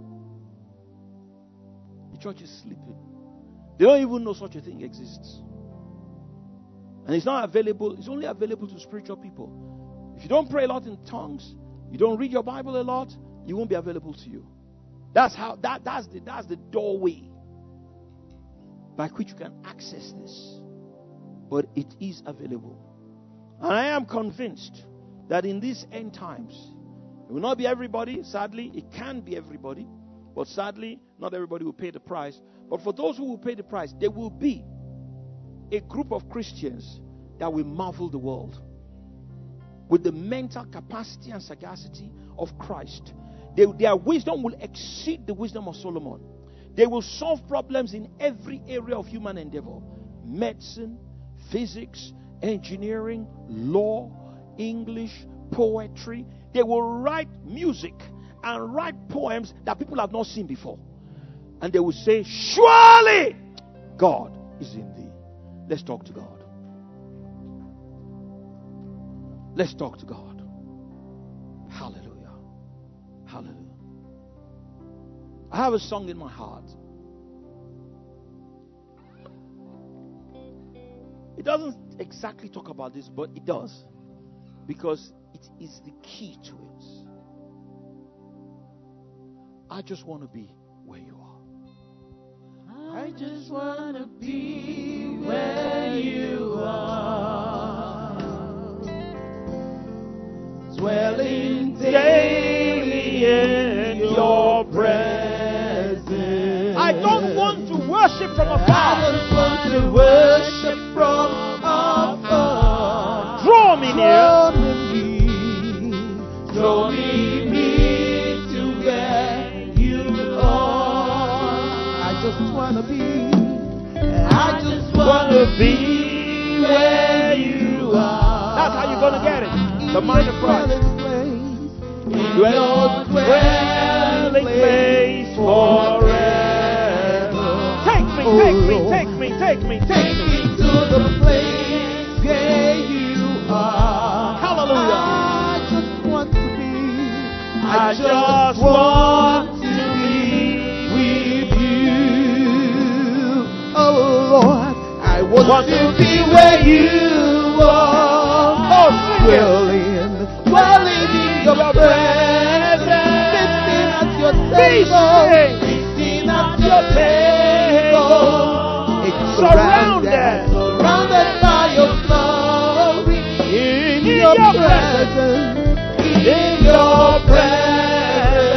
The church is sleeping. They don't even know such a thing exists. And it's not available, it's only available to spiritual people. If you don't pray a lot in tongues, you don't read your Bible a lot, it won't be available to you. That's how that that's the that's the doorway by which you can access this. But it is available. And I am convinced that in these end times, it will not be everybody. Sadly, it can be everybody. But sadly, not everybody will pay the price. But for those who will pay the price, there will be a group of Christians that will marvel the world with the mental capacity and sagacity of Christ. They, their wisdom will exceed the wisdom of Solomon. They will solve problems in every area of human endeavor: medicine, physics, engineering, law, English, poetry. They will write music and write poems that people have not seen before. And they will say, surely God is in thee. Let's talk to God. Let's talk to God. Hallelujah. Hallelujah. I have a song in my heart. It doesn't exactly talk about this, but it does. Because it is the key to it. I just want to be where you are. I just want to be where you are, dwelling daily in your presence. I don't want to worship from afar. I just want to worship from afar. Draw me near. Draw me near to where you are. I just want to be. I just want to be where you are. That's how you're going to get it. The mind of Christ. In your dwelling place forever. Take me, take me, take me, take me, take me to the place where you are. Hallelujah. I just want to be. I just want to be with you. Oh Lord, I want, want to be where you are. Oh, dwelling, dwelling in your presence. Sitting at your table. Sitting at your table. Surrounded, surrounded by your glory. In, in your, your presence. In your presence.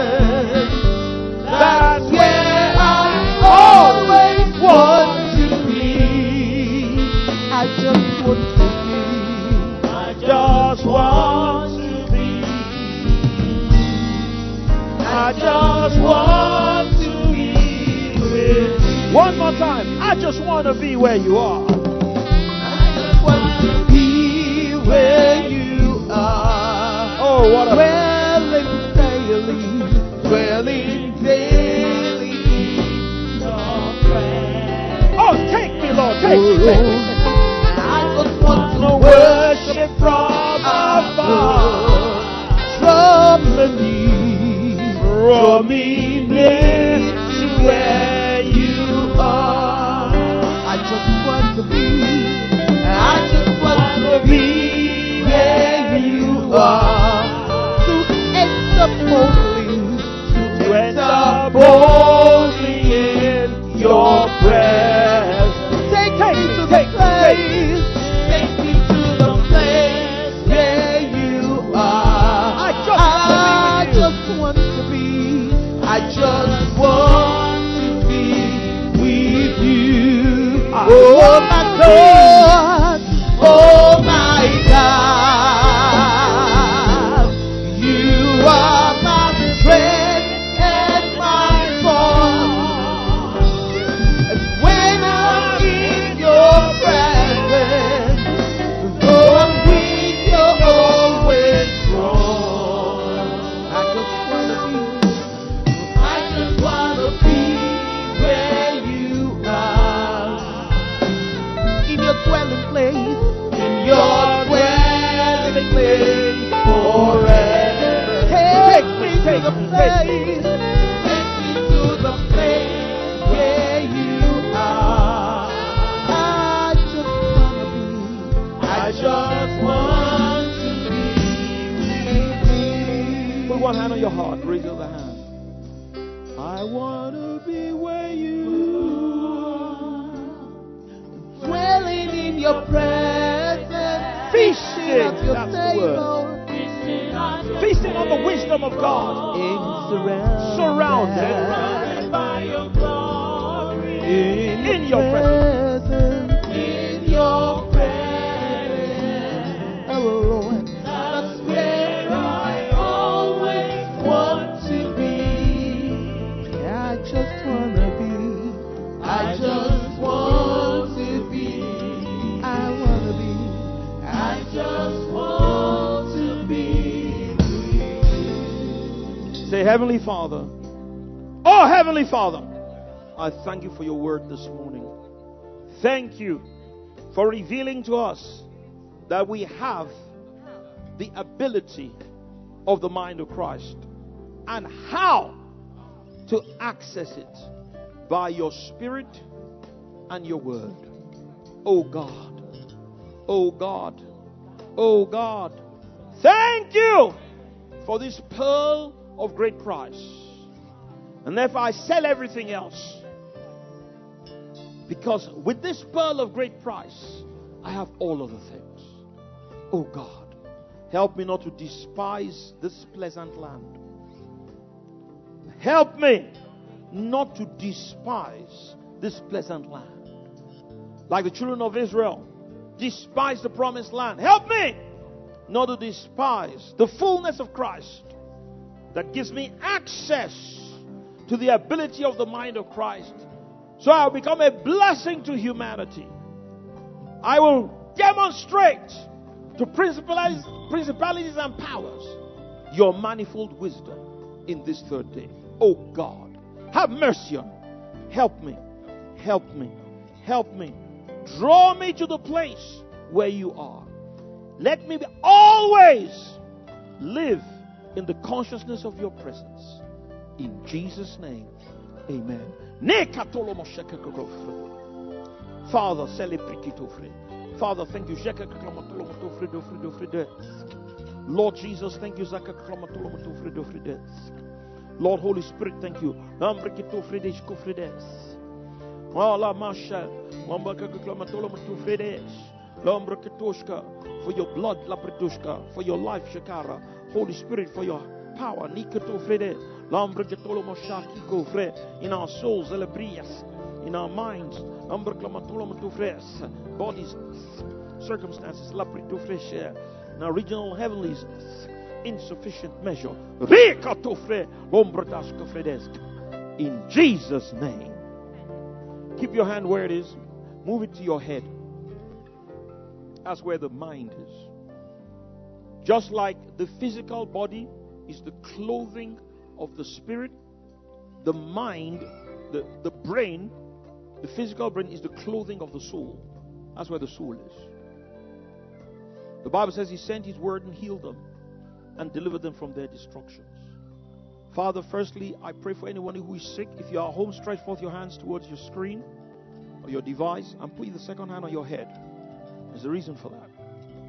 That's where I always want to be. I just want to be. I just want to be. I just want to be with you. One more time. I just want to be where you are. I just want to be where you are. Oh, what a dwelling daily, dwelling daily in your presence. Oh, take me, Lord, take me, take me. I just want to worship from afar. From the knees, draw me near to where you are. I just want to be. I just want to be where you are. To enter boldly, to enter boldly in your presence. Take me to the place. Take me to the place where you are. I just want to be. I just want to be with you. Oh my God. Oh my God. You are my strength and my force. And when I'm in your presence, though I'm weak, you're always strong. I just wanna be. I just wanna be where you are. In your dwelling place. In your dwelling place forever. Take me to the place. Take me to the place where you are. I just wanna be. I just want to be with you. Put one hand on your heart. Raise your other hand. want to be where you are. Dwelling in your presence. Feasting, at your that's the table. word. Feasting on the wisdom of God. In surrounded, Surrounded by your glory. In, in your presence. presence. In your presence. Oh Lord. That's where I always want to be. I just want to be. I just want to be. I want to be. I just want to be. Say, Heavenly Father. Oh, Heavenly Father. I thank you for your word this morning. Thank you for revealing to us that we have the ability of the mind of Christ and how to access it by your Spirit and your word. Oh God, oh God, oh God, thank you for this pearl of great price. And therefore I sell everything else, because with this pearl of great price I have all other things. Oh God, help me not to despise this pleasant land. Help me not to despise this pleasant land. Like the children of Israel despise the promised land. Help me not to despise the fullness of Christ that gives me access to the ability of the mind of Christ. So I'll become a blessing to humanity. I will demonstrate to principalities, principalities and powers your manifold wisdom in this third day. Oh God, have mercy on me. Help me. Help me. Help me. Draw me to the place where you are. Let me be always live in the consciousness of your presence. In Jesus' name, amen. Father, Father, thank you. Lord Jesus, thank you. Lord Holy Spirit, thank you. For your blood, for your life, Shakara. Holy Spirit, for your power, in our souls, in our minds, bodies, circumstances, in our regional heavenlies, insufficient measure. In Jesus' name. Keep your hand where it is. Move it to your head. That's where the mind is. Just like the physical body is the clothing of the spirit, the mind, the, the brain, the physical brain is the clothing of the soul. That's where the soul is. The Bible says He sent His word and healed them and delivered them from their destructions. Father, firstly, I pray for anyone who is sick. If you are home, stretch forth your hands towards your screen or your device and put the second hand on your head. There's a reason for that.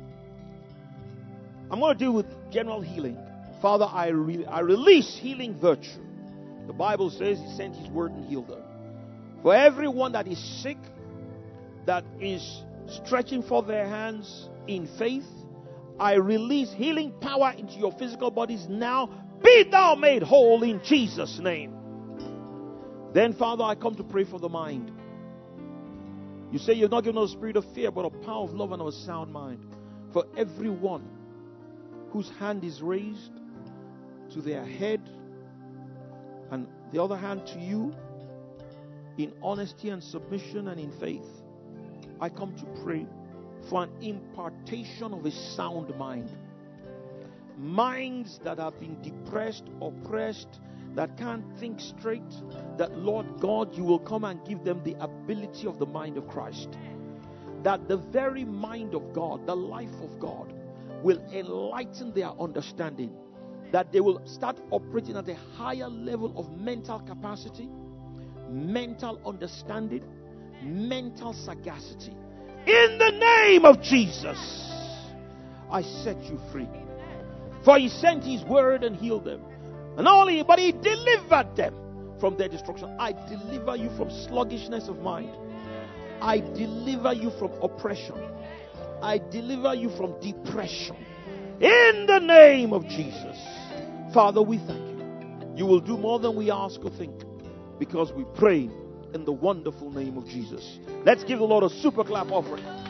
I'm going to deal with general healing. Father, I, re- I release healing virtue. The Bible says He sent His word and healed them. For everyone that is sick, that is stretching forth their hands in faith, I release healing power into your physical bodies now. Be thou made whole in Jesus' name. Then, Father, I come to pray for the mind. You say you're not given us a spirit of fear, but a power of love and of a sound mind. For everyone whose hand is raised to their head and the other hand to you in honesty and submission and in faith, I come to pray for an impartation of a sound mind. Minds that have been depressed, oppressed, that can't think straight, that Lord God, you will come and give them the ability of the mind of Christ. That the very mind of God, the life of God, will enlighten their understanding. That they will start operating at a higher level of mental capacity, mental understanding, mental sagacity. In the name of Jesus, I set you free. For He sent His word and healed them. And not only, but He delivered them from their destruction. I deliver you from sluggishness of mind. I deliver you from oppression. I deliver you from depression. In the name of Jesus. Father, we thank you. You will do more than we ask or think, because we pray in the wonderful name of Jesus. Let's give the Lord a super clap offering.